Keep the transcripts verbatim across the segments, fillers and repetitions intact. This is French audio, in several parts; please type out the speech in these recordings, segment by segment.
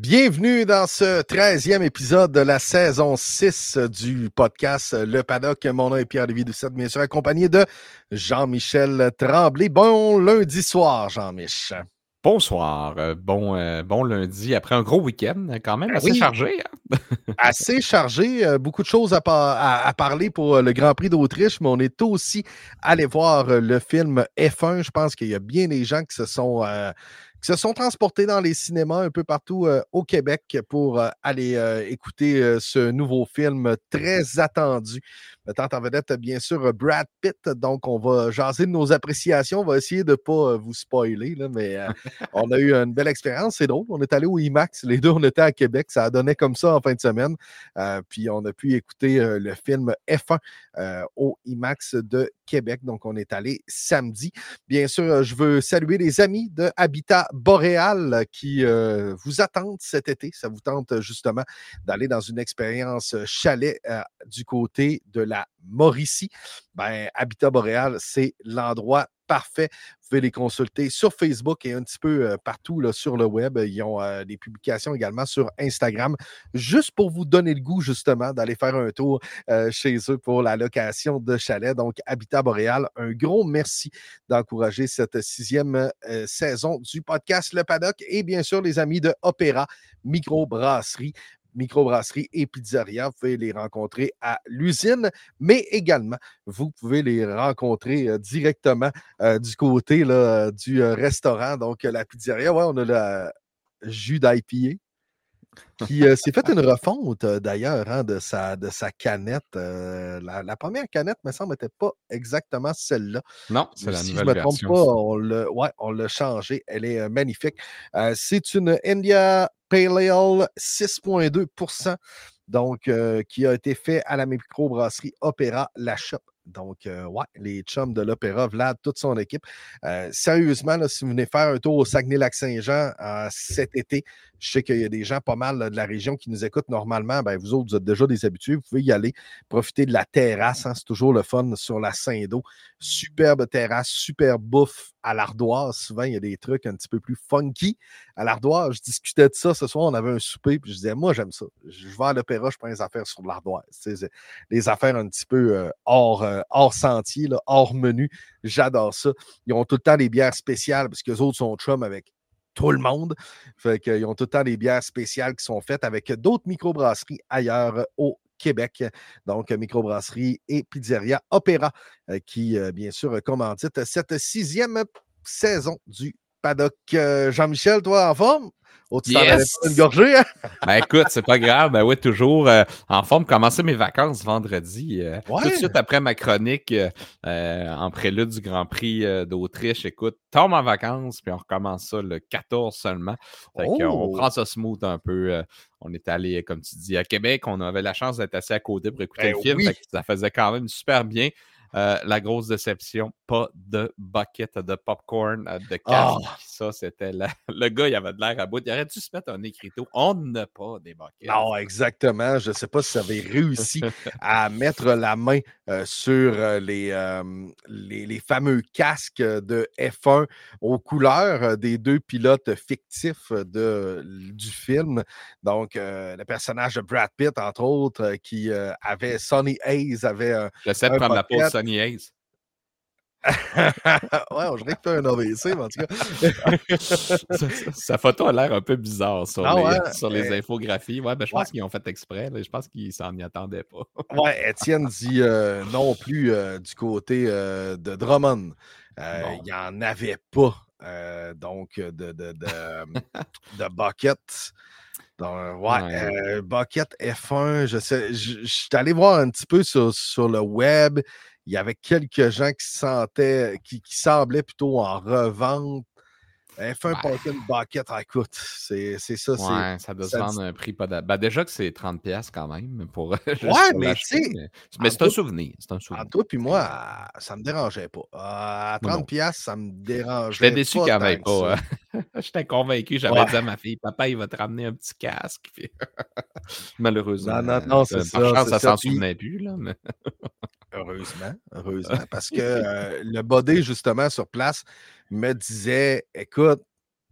Bienvenue dans ce treizième épisode de la saison six du podcast Le Paddock. Mon nom est Pierre-Lévis Doucette, bien sûr, accompagné de Jean-Michel Tremblay. Bon lundi soir, Jean-Mich. Bonsoir, euh, bon, euh, bon lundi après un gros week-end, quand même Ben assez oui. chargé. Hein? Assez chargé, euh, beaucoup de choses à, par- à, à parler pour euh, le Grand Prix d'Autriche, mais on est aussi allé voir euh, le film F un. Je pense qu'il y a bien des gens qui se sont... Euh, qui se sont transportés dans les cinémas un peu partout euh, au Québec pour euh, aller euh, écouter euh, ce nouveau film très attendu. Mettant en vedette, bien sûr, Brad Pitt. Donc, on va jaser de nos appréciations. On va essayer de ne pas euh, vous spoiler, là, mais euh, on a eu une belle expérience. C'est drôle. On est allé au IMAX. Les deux, on était à Québec. Ça a donné comme ça en fin de semaine. Euh, puis, on a pu écouter euh, le film F un euh, au IMAX de Québec. Donc, on est allé samedi. Bien sûr, je veux saluer les amis de Habitat Boréal qui euh, vous attendent cet été. Ça vous tente justement d'aller dans une expérience chalet euh, du côté de la Mauricie. Ben, Habitat Boréal, c'est l'endroit parfait. Vous pouvez les consulter sur Facebook et un petit peu euh, partout là, sur le web. Ils ont euh, des publications également sur Instagram, juste pour vous donner le goût justement d'aller faire un tour euh, chez eux pour la location de chalet. Donc, Habitat Boréal, un gros merci d'encourager cette sixième euh, saison du podcast Le Paddock et bien sûr les amis de Opéra Microbrasserie. Microbrasserie et pizzeria. Vous pouvez les rencontrer à l'usine, mais également, vous pouvez les rencontrer euh, directement euh, du côté là, du euh, restaurant. Donc, la pizzeria, ouais, on a le jus d'I P A qui euh, s'est fait une refonte euh, d'ailleurs hein, de, sa, de sa canette. Euh, la, la première canette, me semble, n'était pas exactement celle-là. Non, c'est la Si je nouvelle ne me trompe version. pas, ça. on l'a ouais, on l'a changé. Elle est euh, magnifique. Euh, c'est une India Pale Ale six virgule deux pour cent, donc euh, qui a été fait à la microbrasserie Opéra La Shop. Donc, euh, ouais, les chums de l'Opéra, Vlad, toute son équipe. Euh, sérieusement, là, si vous venez faire un tour au Saguenay-Lac-Saint-Jean euh, cet été, je sais qu'il y a des gens pas mal là, de la région qui nous écoutent normalement. Ben, vous autres, vous êtes déjà des habitués. Vous pouvez y aller, profiter de la terrasse. Hein, c'est toujours le fun sur la Saint-Do. Superbe terrasse, super bouffe à l'ardoise. Souvent, il y a des trucs un petit peu plus funky à l'ardoise. Je discutais de ça ce soir. On avait un souper. Puis je disais, moi, j'aime ça. Je vais à l'opéra, je prends les affaires sur l'ardoise. Tu sais, les affaires un petit peu euh, hors, euh, hors sentier, là, hors menu. J'adore ça. Ils ont tout le temps des bières spéciales parce que les autres sont chum avec tout le monde. Fait qu'ils ont tout le temps des bières spéciales qui sont faites avec d'autres microbrasseries ailleurs au Québec. Donc, microbrasserie et pizzeria Opéra euh, qui, euh, bien sûr, commandite cette sixième saison du Paddock. Euh, Jean-Michel, toi, en forme? Oh, tu t'en allais Yes! pas une gorgée, hein? Ben écoute, c'est pas grave. Ben oui, toujours euh, en forme. Commencer mes vacances vendredi. euh, Ouais. Tout de suite après ma chronique euh, euh, en prélude du Grand Prix euh, d'Autriche. Écoute, tombe en vacances, puis on recommence ça le quatorze seulement. Fait Oh! qu'on prend ça smooth un peu. euh, on est allé, comme tu dis, à Québec. On avait la chance d'être assis à côté pour écouter Ben le film. oui. Fait que ça faisait quand même super bien. Euh, la grosse déception, pas de bucket de popcorn, euh, de casque. Oh! Ça, c'était la... le gars, il avait de l'air à bout. Il aurait dû se mettre un écriteau. On n'a pas des buckets. Non, exactement. Je ne sais pas si ça avait réussi à mettre la main euh, sur euh, les, euh, les, les fameux casques de F un aux couleurs euh, des deux pilotes fictifs de, du film. Donc, euh, le personnage de Brad Pitt, entre autres, euh, qui euh, avait Sonny Hayes, avait un, J'essaie de un prendre la pause bucket. Sonny Hayes. Ouais, on dirait qu'il fait un A V C, mais en tout cas. sa, sa photo a l'air un peu bizarre sur Ah les, ouais, sur les euh, infographies. Ouais, ben, je ouais. pense qu'ils ont fait exprès. Là. Je pense qu'ils s'en y attendaient pas. Ouais, Étienne dit euh, non plus euh, du côté euh, de Drummond. Euh, Bon. Il n'y en avait pas, euh, donc, de, de, de, de bucket. Donc, ouais, Ouais. euh, bucket F un, je sais, je, je suis allé voir un petit peu sur, sur le web. Il y avait quelques gens qui sentaient, qui, qui semblaient plutôt en revente. F un Ben, Parking Bucket, ah, écoute, c'est c'est ça, c'est. ouais, ça doit se Ça dit- vendre un prix pas d'ab- ben, déjà que c'est trente pièces quand même pour, juste Ouais, pour mais tu l'acheter. sais, Mais, mais en c'est un tout souvenir. C'est un En souvenir. toi puis moi, Puis, à- ça me dérangeait pas. À moi non. trente piastres, ça me J'étais dérangeait déçu pas qu'il n'y en avait tant que ça. pas. Hein. J'étais convaincu. J'avais dit Ouais. à ma fille, papa, il va te ramener un petit casque. Puis, Non, malheureusement, non, non, c'est euh, par ça, chance, c'est ça ça. s'en Puis, souvenait plus. Là, mais... heureusement, heureusement, parce que euh, le body, justement, sur place, me disait, écoute,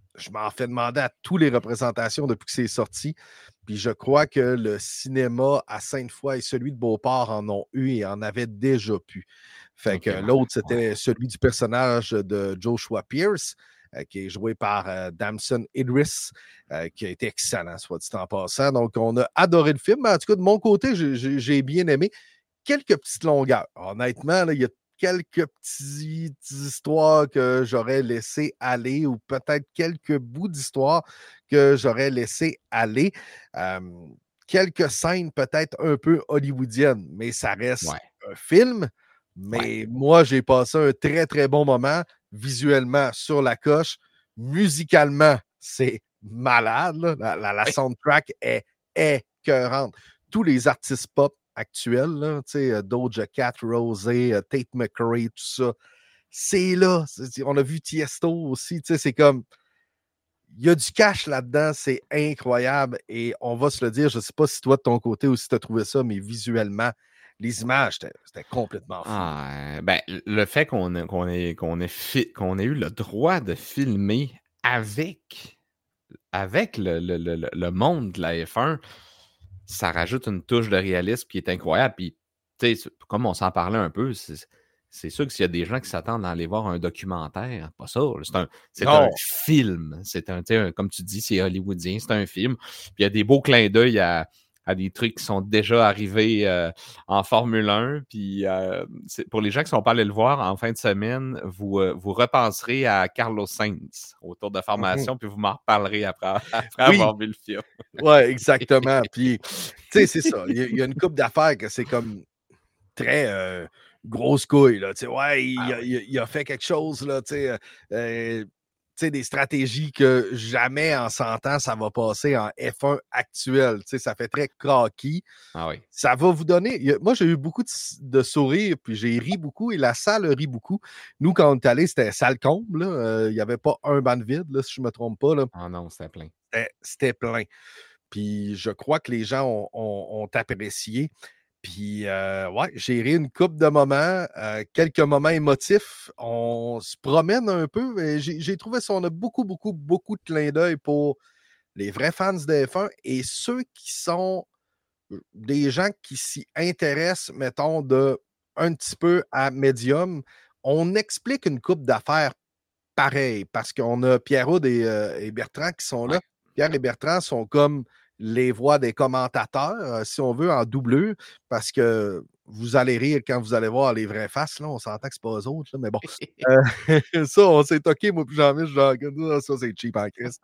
je m'en fais demander à toutes les représentations depuis que c'est sorti. Puis je crois que le cinéma à Sainte-Foy et celui de Beauport en ont eu et en avaient déjà pu. Fait Ok, que ouais. l'autre, c'était Ouais. celui du personnage de Joshua Pierce, euh, qui est joué par euh, Damson Idris, euh, qui a été excellent, soit dit en passant. Donc, on a adoré le film. En tout cas, de mon côté, j'ai, j'ai, j'ai bien aimé. Quelques petites longueurs. Honnêtement, là, il y a quelques petites histoires que j'aurais laissé aller ou peut-être quelques bouts d'histoire que j'aurais laissé aller. Euh, quelques scènes peut-être un peu hollywoodiennes, mais ça reste Ouais. un film. Ouais. Mais moi, j'ai passé un très, très bon moment visuellement sur la coche. Musicalement, c'est malade. Là. La, la, la Ouais. soundtrack est écœurante. Tous les artistes pop actuels, là, euh, Doja Cat, Rosé, euh, Tate McRae, tout ça, c'est là. C'est, on a vu Tiesto aussi. C'est comme, il y a du cash là-dedans, c'est incroyable. Et on va se le dire, je ne sais pas si toi, de ton côté aussi, tu as trouvé ça, mais visuellement, les images, c'était, c'était complètement fou. Ah, ben, le fait qu'on ait, qu'on ait, qu'on ait, fi- qu'on ait eu le droit de filmer avec, avec le, le, le, le monde de la F un, ça rajoute une touche de réalisme qui est incroyable. Puis, tu sais, comme on s'en parlait un peu, c'est, c'est sûr que s'il y a des gens qui s'attendent à aller voir un documentaire, pas ça. C'est un, c'est un Non. film. C'est un, tu sais, comme tu dis, c'est hollywoodien, c'est un film. Puis il y a des beaux clins d'œil à, à des trucs qui sont déjà arrivés euh, en Formule un. Puis euh, c'est- pour les gens qui ne sont pas allés le voir en fin de semaine, vous, euh, vous repenserez à Carlos Sainz au tour de Mhm. formation, puis vous m'en reparlerez après, après Oui, avoir vu le film. ouais, exactement. Puis, tu sais, c'est ça. Il y, a- il y a une couple d'affaires que c'est comme très euh, grosse couille. Là. Tu sais, ouais, il Ah a, oui. il a- il a fait quelque chose, là, tu sais, euh, euh, tu sais, des stratégies que jamais en cent ans, ça va passer en F un actuel. Tu sais, ça fait très cocky. Ah oui. Ça va vous donner. il y a- moi, j'ai eu beaucoup de, de sourires, puis j'ai ri beaucoup et la salle rit beaucoup. Nous, quand on est allé, c'était salle comble. là. Euh, Il n'y avait pas un banc de vide, là, si je ne me trompe pas. Là. Ah non, c'était plein. C'était c'était plein. Puis je crois que les gens ont, ont- ont apprécié. Puis, euh, ouais, j'ai ri une couple de moments, euh, quelques moments émotifs. On se promène un peu. Et j'ai, j'ai trouvé ça, on a beaucoup, beaucoup, beaucoup de clins d'œil pour les vrais fans de F un et ceux qui sont des gens qui s'y intéressent, mettons, de un petit peu à médium. On explique une coupe d'affaires pareil, parce qu'on a Pierre-Aude et, euh, et Bertrand qui sont là. Ouais. Pierre et Bertrand sont comme les voix des commentateurs, euh, si on veut, en doublure, parce que vous allez rire quand vous allez voir les vraies faces. Là, on s'entend que c'est pas eux autres, là, mais bon. Euh, ça, on s'est toqué, moi, puis Jean-Michel, genre, ah, ça, c'est cheap en Christ.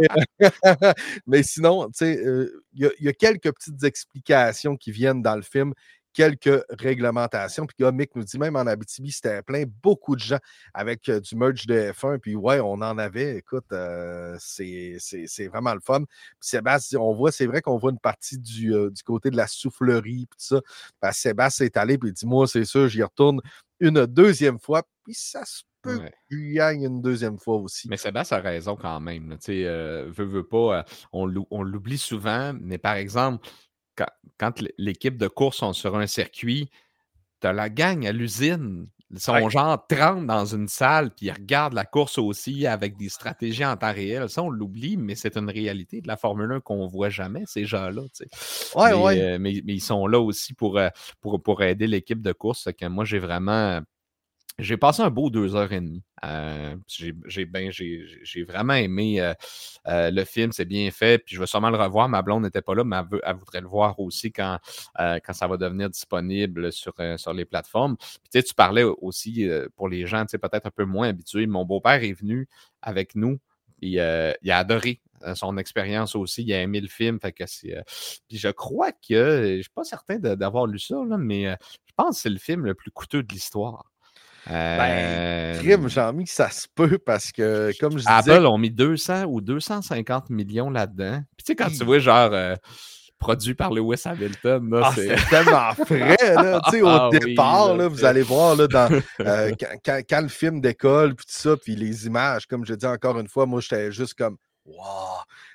Mais sinon, tu sais, euh, il y, a- il y a quelques petites explications qui viennent dans le film, quelques réglementations. Puis, gars, Mick nous dit même en Abitibi, c'était plein, beaucoup de gens avec euh, du merch de F un. Puis, ouais, on en avait. Écoute, euh, c'est, c'est, c'est vraiment le fun. Puis, Sébastien, on voit, c'est vrai qu'on voit une partie du, euh, du côté de la soufflerie, puis tout ça. Parce que Sébastien est allé, puis il dit, moi, c'est sûr, j'y retourne une deuxième fois. Puis, ça se peut Ouais. qu'il y aille une deuxième fois aussi. Mais Sébastien a raison quand même. Là. Tu sais, euh, veut, veut pas, euh, on, l'ou- on l'oublie souvent, mais par exemple, quand, quand l- l'équipe de course sont sur un circuit, tu as la gang à l'usine. Ils Ouais. sont genre trente dans une salle, puis ils regardent la course aussi avec des stratégies en temps réel. Ça, on l'oublie, mais c'est une réalité de la Formule un qu'on voit jamais, ces gens-là. Tu sais. Ouais, mais, ouais. euh, mais, mais ils sont là aussi pour, euh, pour, pour aider l'équipe de course. Fait que moi, j'ai vraiment. J'ai passé un beau deux heures et demie. Euh, j'ai, j'ai, ben, j'ai, j'ai vraiment aimé euh, euh, le film, c'est bien fait. Puis je vais sûrement le revoir. Ma blonde n'était pas là, mais elle, veut- elle voudrait le voir aussi quand, euh, quand ça va devenir disponible sur, euh, sur les plateformes. Puis tu sais, tu parlais aussi euh, pour les gens tu sais, peut-être un peu moins habitués. Mon beau-père est venu avec nous. Et, euh, il a adoré euh, son expérience aussi. Il a aimé le film. Fait que c'est, euh, puis je crois que, je ne suis pas certain de- d'avoir lu ça, là, mais euh, je pense que c'est le film le plus coûteux de l'histoire. Ben, Euh, crime, Jean-Mi, que ça se peut parce que, comme je disais, Apple ont mis deux cents ou deux cent cinquante millions là-dedans. Puis tu sais, quand tu hi, vois genre euh, produit par Lewis Hamilton, là, ah, c'est. c'était tellement frais, là, tu sais, au Ah oui, départ, là, là, vous c'est. allez voir, là, dans, euh, quand, quand- quand le film décolle, puis tout ça, puis les images, comme je dis encore une fois, moi, j'étais juste comme, wow,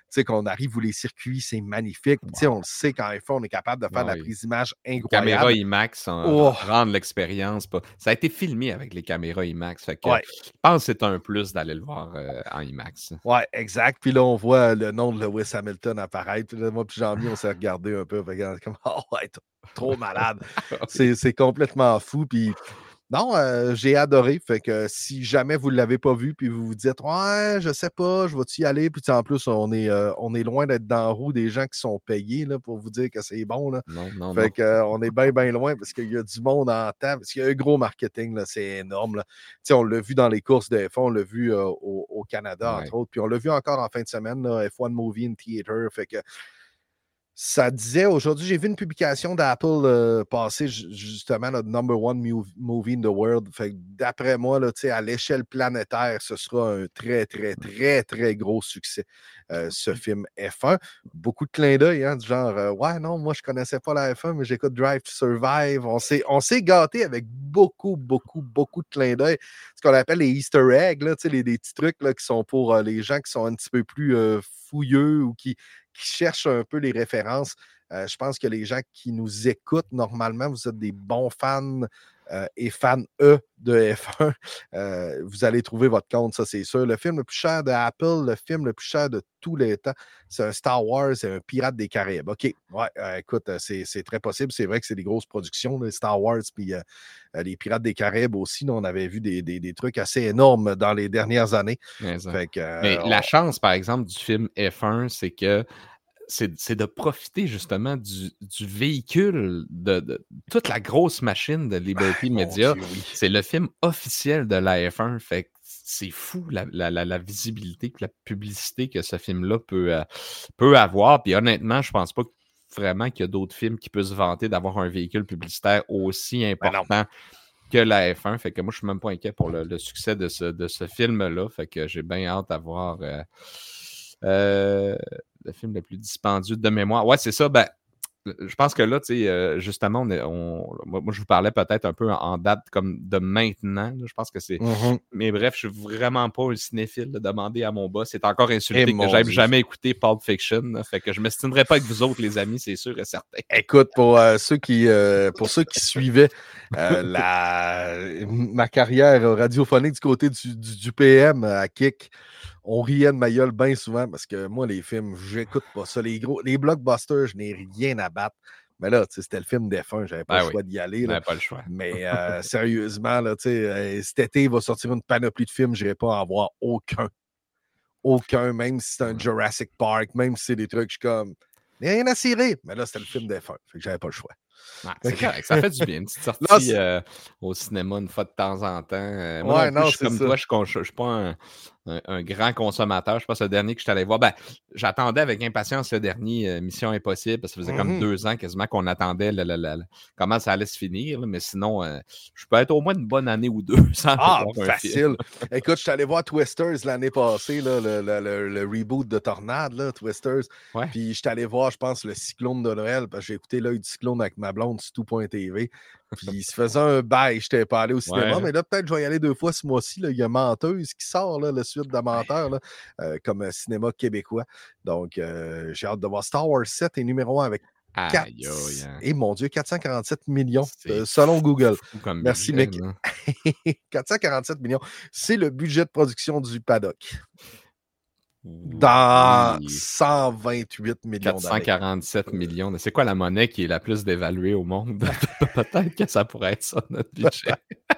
sais, qu'on arrive où les circuits, c'est magnifique. Tu sais, on le sait qu'en F un, on est capable de faire de la Oui. prise d'image Les caméras incroyable. IMAX en- Oh! rendent l'expérience pas. Ça a été filmé avec les caméras IMAX. Fait que Ouais. je pense que c'est un plus d'aller le voir euh, en IMAX. Ouais, exact. Puis là, on voit le nom de Lewis Hamilton apparaître. Puis là, moi, puis Jean-Mi, on s'est regardé un peu. Fait que, on est comme, oh, ouais, t- trop malade. C'est c'est complètement fou. Puis non, euh, j'ai adoré. Fait que si jamais vous ne l'avez pas vu, puis vous vous dites, ouais, je sais pas, je vais-tu y aller? Puis tu sais, en plus, on est, euh, on est loin d'être dans la roue des gens qui sont payés là, pour vous dire que c'est bon. Là. Non, non, Fait non. que, euh, on est bien, bien loin parce qu'il y a du monde en temps. Parce qu'il y a un gros marketing, là, c'est énorme. Là. Tu sais, on l'a vu dans les courses de F un, on l'a vu euh, au, au Canada, Ouais. entre autres. Puis on l'a vu encore en fin de semaine, là, F un Movie in Theater. Fait que ça disait aujourd'hui, j'ai vu une publication d'Apple euh, passer ju- justement le number one mu- movie in the world. Fait que d'après moi, là, tu sais, à l'échelle planétaire, ce sera un très, très, très, très gros succès, euh, ce film F un. Beaucoup de clins d'œil, hein, du genre euh, ouais, non, moi je connaissais pas la F un, mais j'écoute Drive to Survive. On s'est, on s'est gâté avec beaucoup, beaucoup, beaucoup de clins d'œil. Ce qu'on appelle les Easter eggs, là, tu sais, les, des petits trucs là, qui sont pour euh, les gens qui sont un petit peu plus euh, fouilleux ou qui qui cherchent un peu les références. Euh, je pense que les gens qui nous écoutent, normalement, vous êtes des bons fans euh, et fans E de F un. Euh, vous allez trouver votre compte, ça c'est sûr. Le film le plus cher de Apple, le film le plus cher de tous les temps, c'est un Star Wars, c'est un Pirate des Caraïbes. OK, ouais, euh, écoute, c'est, c'est très possible. C'est vrai que c'est des grosses productions, les Star Wars, puis euh, les Pirates des Caraïbes aussi. Là, on avait vu des, des, des trucs assez énormes dans les dernières années. Mais, ça. Fait que, euh, Mais la on- chance, par exemple, du film F un, c'est que c'est c'est de profiter justement du, du véhicule, de, de toute la grosse machine de Liberty Ah, mon Media. Dieu, oui. C'est le film officiel de la F un. Fait que c'est fou la, la, la, la visibilité, la publicité que ce film-là peut, euh, peut avoir. Puis honnêtement, je pense pas vraiment qu'il y a d'autres films qui peuvent se vanter d'avoir un véhicule publicitaire aussi Ben non. important que la F un. Fait que moi, je suis même pas inquiet pour le, le succès de ce, de ce film-là. Fait que j'ai bien hâte d'avoir euh, euh, le film le plus dispendieux de mémoire. Ouais, c'est ça. Ben, je pense que là, tu sais, euh, justement, on est, on, moi, moi, je vous parlais peut-être un peu en, en date comme de maintenant. Là. Je pense que c'est. Mm-hmm. Mais bref, je suis vraiment pas un cinéphile de demander à mon boss. C'est encore Eh, insulté que mon j'aime Dieu. jamais écouté Pulp Fiction. Là. Fait que je m'estimerais pas avec vous autres, les amis, c'est sûr et certain. Écoute, pour, euh, ceux, qui, euh, pour ceux qui suivaient euh, la, ma carrière radiophonique du côté du, du, du P M à Kick, on riait de ma gueule bien souvent parce que moi, les films, j'écoute pas ça. Les gros, les blockbusters, je n'ai rien à battre. Mais là, c'était le film d'F un, j'avais pas Ben le oui. choix d'y aller. Là. Ben, pas le choix. Mais euh, sérieusement, là, euh, cet été, il va sortir une panoplie de films, je n'irai pas en voir aucun. Aucun, même si c'est un Jurassic Park, même si c'est des trucs, je suis comme, il n'y a rien à cirer. Mais là, c'était le film d'F un, fait que j'avais pas le choix. Ouais, c'est correct, ça fait du bien. Une petite sortie non, euh, au cinéma une fois de temps en temps. Euh, moi ouais, non plus, non, je suis c'est comme ça. toi, je ne suis pas un, un, un grand consommateur. Je pense que le dernier que je suis allé voir, ben, j'attendais avec impatience le dernier euh, Mission Impossible, parce que ça faisait Mm-hmm. comme deux ans quasiment qu'on attendait le, le, le, le, comment ça allait se finir. Là, mais sinon, euh, je peux être au moins une bonne année ou deux sans Ah, voir facile. un film. Écoute, je suis allé voir Twisters l'année passée, là, le, le, le, le reboot de Tornade, là, Twisters. Ouais. Puis je suis allé voir, je pense, le Cyclone de Noël, parce que j'ai écouté L'œil du cyclone avec ma blonde sur tout point T V. Puis il se faisait un bail, je n'étais pas allé au cinéma, Ouais. mais là, peut-être je vais y aller deux fois ce mois-ci. Là. Il y a Menteuse qui sort, là, la suite de Menteur, là, euh, comme euh, cinéma québécois. Donc, euh, j'ai hâte de voir. Star Wars sept est numéro un avec quatre... Aïe, aïe, hein. Et mon Dieu, quatre cent quarante-sept millions, euh, C'est selon Google. fou comme Merci, budget, Mick. là. quatre cent quarante-sept millions. C'est le budget de production du Paddock. Dans Oui. cent vingt-huit millions quatre cent d'années. quarante-sept millions. C'est quoi la monnaie qui est la plus dévaluée au monde? Peut-être que ça pourrait être ça, notre budget.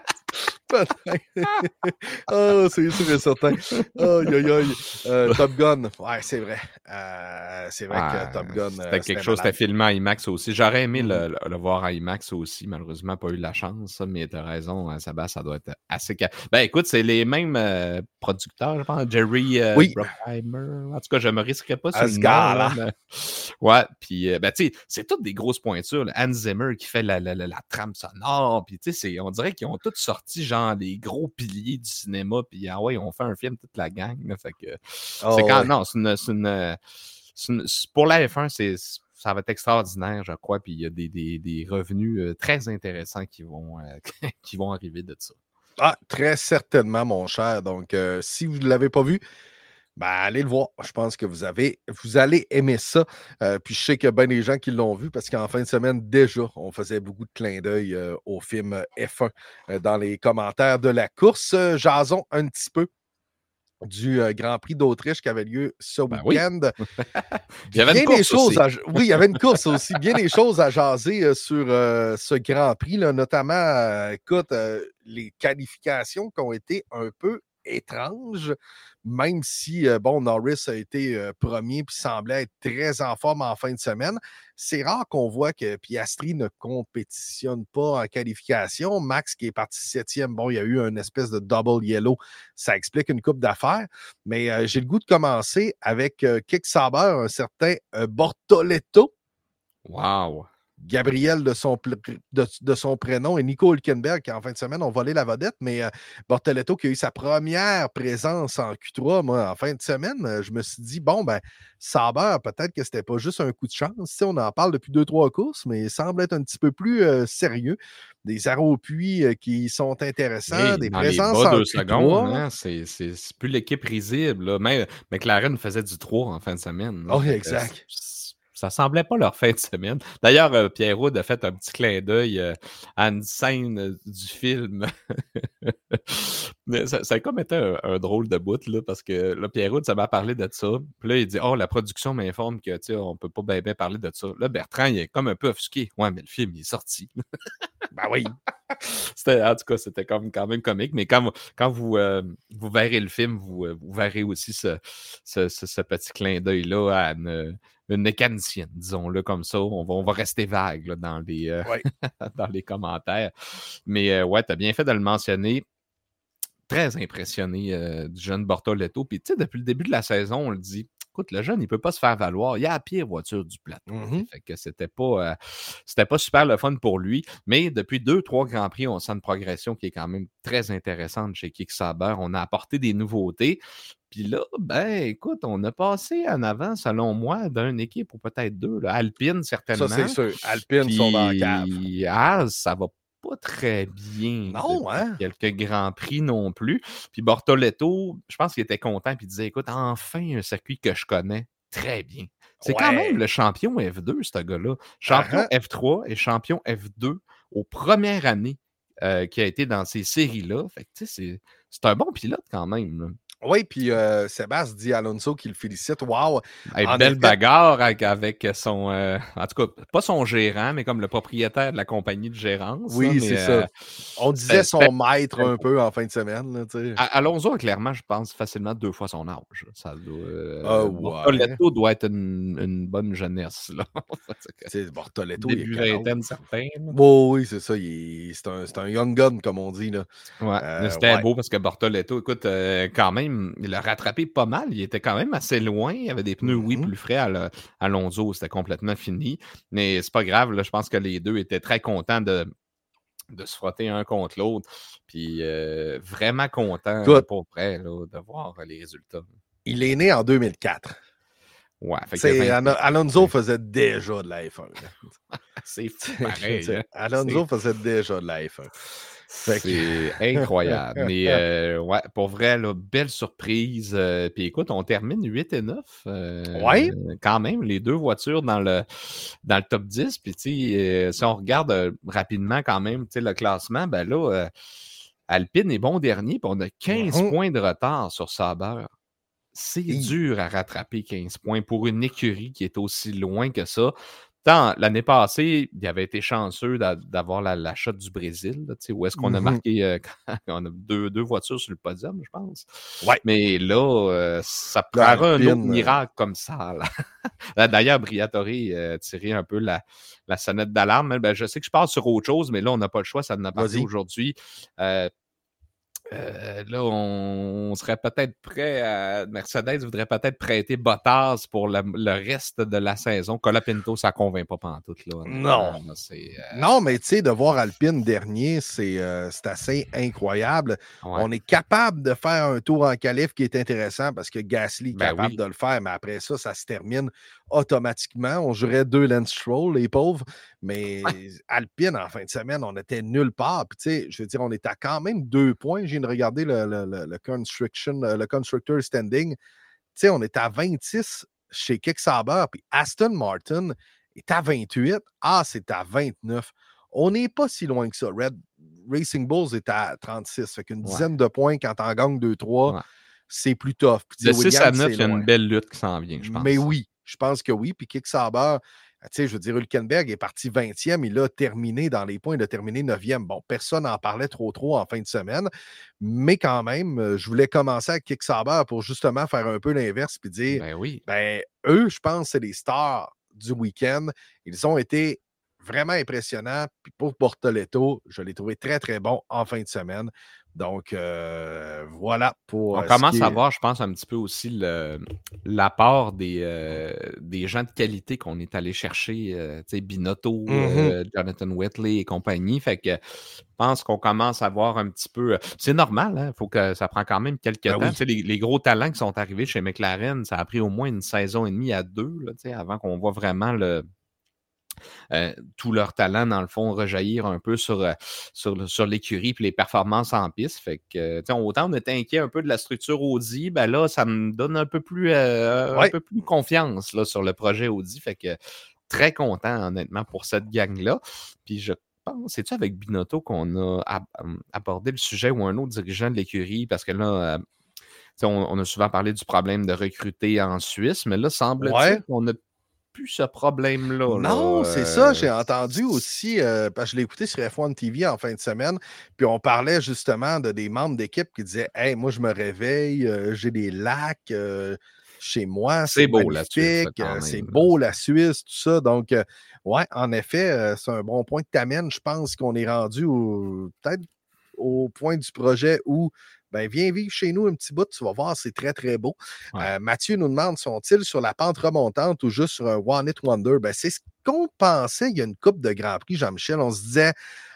oh, c'est sûr et certain. Aïe, aïe, aïe. Euh, Top Gun. Ouais, c'est vrai. Euh, c'est vrai Ah, que Top Gun. c'était euh, quelque c'était chose, malade. c'était filmé en IMAX aussi. J'aurais aimé Mhm. le, le voir en IMAX aussi. Malheureusement, pas eu la chance, ça, mais t'as raison, hein, Sébastien, ça doit être assez... ca- Ben écoute, c'est les mêmes euh, producteurs, je pense. Jerry euh, Oui. Bruckheimer. En tout cas, je me risquerais pas sur À le ce nom. gars-là. là, mais- Ouais, puis euh, ben tu sais, c'est toutes des grosses pointures. là. Hans Zimmer qui fait la, la, la, la trame sonore, puis tu sais, c'est- on dirait qu'ils ont tous sorti genre des gros piliers du cinéma, puis ah ouais, on fait un film toute la gang. là, fait que Oh, c'est quand ouais. non, c'est une, c'est une, c'est une- c'est- pour la F un, c'est ça va être extraordinaire, je crois, puis il y a des, des, des revenus euh, très intéressants qui vont euh, qui vont arriver de ça. Ah, très certainement, mon cher. Donc, euh, si vous ne l'avez pas vu, Ben, allez le voir. Je pense que vous avez, vous allez aimer ça. Euh, puis je sais qu'il y a bien des gens qui l'ont vu parce qu'en fin de semaine, déjà, on faisait beaucoup de clins d'œil euh, au film F un euh, dans les commentaires de la course. Euh, jason un petit peu du euh, Grand Prix d'Autriche qui avait lieu ce Ben oui. week-end. Il y avait une Bien des course choses aussi. à... Oui, il y avait une course aussi. Bien des choses à jaser euh, sur euh, ce Grand Prix, là, notamment, euh, écoute, euh, les qualifications qui ont été un peu étranges, même si, euh, bon, Norris a été euh, premier puis semblait être très en forme en fin de semaine. C'est rare qu'on voit que Piastri ne compétitionne pas en qualification. Max, qui est parti septième, bon, il y a eu une espèce de double yellow. Ça explique une coupe d'affaires. Mais euh, j'ai le goût de commencer avec euh, Kick Sauber, un certain euh, Bortoletto. Wow. Gabriel de son, de, de son prénom et Nico Hülkenberg qui en fin de semaine ont volé la vedette, mais euh, Bortoletto qui a eu sa première présence en Q trois, moi, en fin de semaine, euh, je me suis dit, bon, ben, Sauber, peut-être que c'était pas juste un coup de chance. Tu sais, on en parle depuis deux, trois courses, mais il semble être un petit peu plus euh, sérieux. Des arrêts au puits euh, qui sont intéressants, Hey, des dans les présences bas en deux Q secondes, trois. hein, c'est, c'est, c'est plus l'équipe risible. Là. Même McLaren faisait du trois en fin de semaine. Là, Oh, fait que exact. ça semblait pas leur fin de semaine. D'ailleurs, euh, Pierre Roud a fait un petit clin d'œil euh, à une scène euh, du film. Mais ça, ça a comme été un, un drôle de bout, là, parce que là, Pierre Roud, ça m'a parlé de ça. Puis là, il dit, oh, la production m'informe que, tu sais, on peut pas bien ben parler de ça. Là, Bertrand, il est comme un peu offusqué. Ouais, mais le film, il est sorti. Ben oui. C'était, en tout cas, c'était comme, quand même comique, mais quand, quand vous, euh, vous verrez le film, vous, euh, vous verrez aussi ce, ce, ce, ce petit clin d'œil-là à une, une mécanicienne, disons-le comme ça. On va, on va rester vague là, dans, les, euh, Ouais. dans les commentaires. Mais euh, ouais, tu as bien fait de le mentionner. Très impressionné euh, du jeune Bortoletto. Puis, tu sais, depuis le début de la saison, on le dit, écoute, le jeune, il peut pas se faire valoir. Il a la pire voiture du plateau. Mm-hmm. Fait que c'était pas, euh, c'était pas super le fun pour lui. Mais depuis deux, trois Grands Prix, on sent une progression qui est quand même très intéressante chez Kick Sauber. On a apporté des nouveautés. Puis là, ben, écoute, on a passé en avant, selon moi, d'une équipe ou peut-être deux. Là. Alpine, certainement. Ça, c'est sûr. Alpine sont dans la cave. Puis Haas, ça va pas très bien non, depuis hein? quelques Grands Prix non plus. Puis Bortoletto, je pense qu'il était content puis il disait, écoute, enfin un circuit que je connais très bien. C'est ouais. quand même le champion F deux, ce gars-là. Champion uh-huh. F trois et champion F deux aux premières années euh, qui a été dans ces séries-là. Fait que, tu sais, c'est, c'est un bon pilote quand même. Là. Oui, puis euh, Sébastien dit à Alonso qu'il le félicite. Wow! Hey, En belle effet, bagarre avec, avec son. Euh, en tout cas, pas son gérant, mais comme le propriétaire de la compagnie de gérance. oui, là, mais, c'est euh, ça. On disait c'était, c'était son maître un peu en fin de semaine. Là, tu sais. Alonso a clairement, je pense, facilement deux fois son âge. Ça doit, Ah, euh, ouais. Bortoletto doit être une, une bonne jeunesse. Là. C'est Bortoletto, il Début est vingtaine, certain. Oh, oui, c'est ça. Il est... c'est, un... c'est un young gun, comme on dit. Là. Ouais, Euh, c'était ouais. beau parce que Bortoletto, écoute, euh, quand même, il a rattrapé pas mal. Il était quand même assez loin. Il avait des pneus, mm-hmm. oui, plus frais. À le... Alonso, c'était complètement fini. Mais c'est pas grave. Là, je pense que les deux étaient très contents de, de se frotter un contre l'autre. Puis euh, vraiment contents, Good. pour vrai, là, de voir les résultats. Il est né en deux mille quatre. Ouais, fait que vingt... Alonso faisait déjà de la F un. C'est fou, pareil. Hein? Alonso c'est... faisait déjà de la F un. C'est que... incroyable. Mais euh, ouais, pour vrai, là, belle surprise. Euh, Puis écoute, on termine huit et neuf. Euh, ouais. Quand même, les deux voitures dans le, dans le top dix. Puis tu sais, euh, si on regarde euh, rapidement quand même le classement, ben là, euh, Alpine est bon dernier. Puis on a quinze mm-hmm. points de retard sur Sauber. C'est oui. dur à rattraper quinze points pour une écurie qui est aussi loin que ça. Tant, l'année passée, il avait été chanceux d'avoir la, la shot du Brésil, là, où est-ce qu'on mm-hmm. a marqué euh, on a deux, deux voitures sur le podium, je pense. Ouais. Mais là, euh, ça prendra un autre miracle comme ça. D'ailleurs, Briatore euh, a tiré un peu la, la sonnette d'alarme. Ben, je sais que je parle sur autre chose, mais là, on n'a pas le choix, ça en a parlé aujourd'hui. Euh, Euh, là, on, on serait peut-être prêt à... Mercedes voudrait peut-être prêter Bottas pour le, le reste de la saison. Colapinto, ça ne convainc pas pantoute. Là, non. Là, c'est, euh... Non, mais tu sais, de voir Alpine dernier, c'est, euh, c'est assez incroyable. Ouais. On est capable de faire un tour en qualif qui est intéressant parce que Gasly est ben capable oui. de le faire, mais après ça, ça se termine automatiquement. On jouerait deux Lance Stroll, les pauvres, mais Alpine, en fin de semaine, on était nulle part. Puis, tu sais, je veux dire, on était à quand même deux points. J'ai regardé le, le, le, le, construction, le Constructor Standing. sais, on est à vingt-six chez Kicksauber, puis Aston Martin est à vingt-huit. Ah, c'est à vingt-neuf. On n'est pas si loin que ça. Red Racing Bulls est à trente-six. Fait qu'une Ouais. dizaine de points quand t'en gagnes deux trois, Ouais. c'est plus tough. Puis, De six à Williams, neuf, c'est il y a loin. une belle lutte qui s'en vient, je pense. Mais oui, je pense que oui. Puis Kicksauber, tu sais, je veux dire, Hülkenberg est parti vingtième. Il a terminé dans les points, il a terminé neuvième. Bon, personne n'en parlait trop trop en fin de semaine. Mais quand même, je voulais commencer avec Kicksauber pour justement faire un peu l'inverse puis dire, Ben oui. ben, eux, je pense, c'est les stars du week-end. Ils ont été vraiment impressionnants. Puis pour Bortoleto, je l'ai trouvé très, très bon en fin de semaine. Donc, euh, voilà pour. On euh, commence ce qui à est... voir, je pense, un petit peu aussi le, l'apport des, euh, des gens de qualité qu'on est allé chercher, euh, tu sais, Binotto, Mm-hmm. euh, Jonathan Whitley et compagnie. Fait que je pense qu'on commence à voir un petit peu. C'est normal, hein? Faut que ça prend quand même quelques Ben temps. oui. Tu sais, les, les gros talents qui sont arrivés chez McLaren, ça a pris au moins une saison et demie à deux, là, tu sais, avant qu'on voit vraiment le. Euh, tout leur talent, dans le fond, rejaillir un peu sur, euh, sur, sur l'écurie et les performances en piste. Fait que, euh, autant on était inquiet un peu de la structure Audi, ben là, ça me donne un peu plus, euh, Ouais. un peu plus confiance là, sur le projet Audi. Fait que très content, honnêtement, pour cette gang-là. Puis je pense, c'est-tu avec Binotto qu'on a ab- abordé le sujet ou un autre dirigeant de l'écurie? Parce que là, euh, on, on a souvent parlé du problème de recruter en Suisse, mais là, semble-t-il Ouais. qu'on a plus ce problème-là. Non, Là, c'est ça. J'ai euh, entendu aussi, euh, parce que je l'ai écouté sur F un T V en fin de semaine, puis on parlait justement de des membres d'équipe qui disaient, hey, moi, je me réveille, euh, j'ai des lacs euh, chez moi, c'est C'est beau la Suisse, magnifique, quand euh, c'est même. beau la Suisse, tout ça. Donc, euh, ouais, en effet, euh, c'est un bon point que tu amènes. Je pense qu'on est rendu au- peut-être au point du projet où ben, viens vivre chez nous un petit bout, tu vas voir, c'est très, très beau. Ouais. Euh, Mathieu nous demande, sont-ils sur la pente remontante ou juste sur un One It Wonder? Ben, c'est ce qu'on pensait il y a une coupe de Grand Prix, Jean-Michel. On se disait,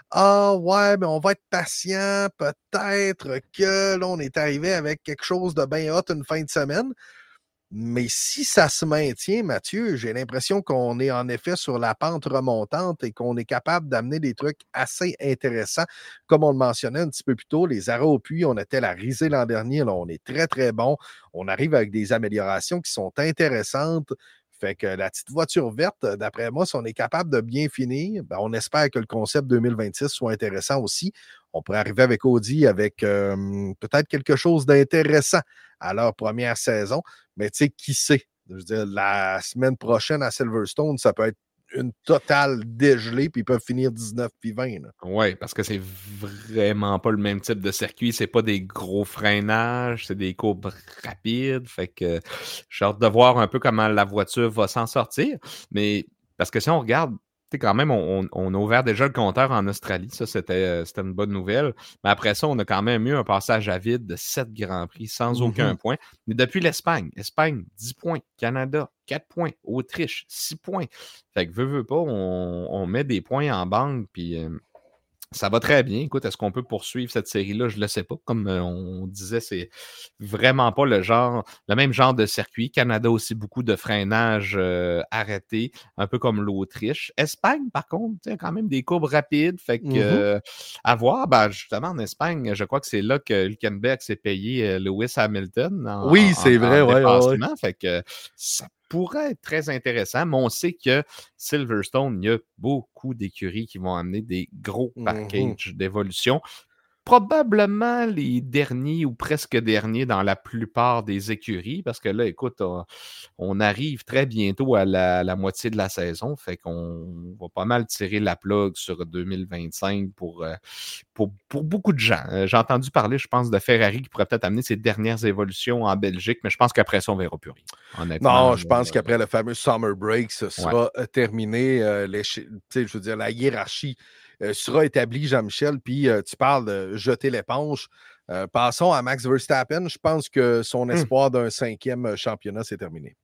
ah ouais, mais on va être patient, peut-être que là, on est arrivé avec quelque chose de bien hot une fin de semaine. Mais si ça se maintient, Mathieu, j'ai l'impression qu'on est en effet sur la pente remontante et qu'on est capable d'amener des trucs assez intéressants. Comme on le mentionnait un petit peu plus tôt, les arrêts au puits, on était la risée l'an dernier. Là, on est très, très bon. On arrive avec des améliorations qui sont intéressantes. Fait que la petite voiture verte, d'après moi, si on est capable de bien finir, ben on espère que le concept deux mille vingt-six soit intéressant aussi. On pourrait arriver avec Audi avec euh, peut-être quelque chose d'intéressant à leur première saison. Mais tu sais, qui sait? Je veux dire, la semaine prochaine à Silverstone, ça peut être une totale dégelée, puis ils peuvent finir dix-neuf puis vingt. Oui, parce que c'est vraiment pas le même type de circuit. C'est pas des gros freinages, c'est des courbes rapides. Fait que j'ai hâte de voir un peu comment la voiture va s'en sortir. Mais parce que si on regarde, tu sais, quand même, on, on a ouvert déjà le compteur en Australie. Ça, c'était, euh, c'était une bonne nouvelle. Mais après ça, on a quand même eu un passage à vide de sept Grands Prix sans Mm-hmm. aucun point. Mais depuis l'Espagne, Espagne, dix points. Canada, quatre points. Autriche, six points. Fait que, veut, veut pas, on, on met des points en banque. Puis. Euh, Ça va très bien. Écoute, est-ce qu'on peut poursuivre cette série-là? Je ne le sais pas. Comme euh, on disait, c'est vraiment pas le genre, le même genre de circuit. Canada aussi, beaucoup de freinage euh, arrêté, un peu comme l'Autriche. Espagne, par contre, il y a quand même des courbes rapides. Fait que, Mm-hmm. euh, à voir, ben, justement, en Espagne, je crois que c'est là que Hülkenberg s'est payé euh, Lewis Hamilton en, Oui, en, c'est en, vrai, en ouais, dépassement. ouais. Fait que ça pourrait être très intéressant, mais on sait que Silverstone, il y a beaucoup d'écuries qui vont amener des gros packages mm-hmm. d'évolution. Probablement les derniers ou presque derniers dans la plupart des écuries, parce que là, écoute, on, on arrive très bientôt à la, la moitié de la saison, fait qu'on va pas mal tirer la plug sur deux mille vingt-cinq pour, pour, pour beaucoup de gens. J'ai entendu parler, je pense, de Ferrari qui pourrait peut-être amener ses dernières évolutions en Belgique, mais je pense qu'après ça, on verra plus rien. Honnêtement. Non, je pense euh, qu'après le fameux Summer Break, ce sera ouais. terminé. Euh, les, je veux dire, la hiérarchie euh, sera établie, Jean-Michel. Puis euh, tu parles de jeter l'éponge. Euh, passons à Max Verstappen. Je pense que son espoir hum. d'un cinquième championnat, c'est terminé.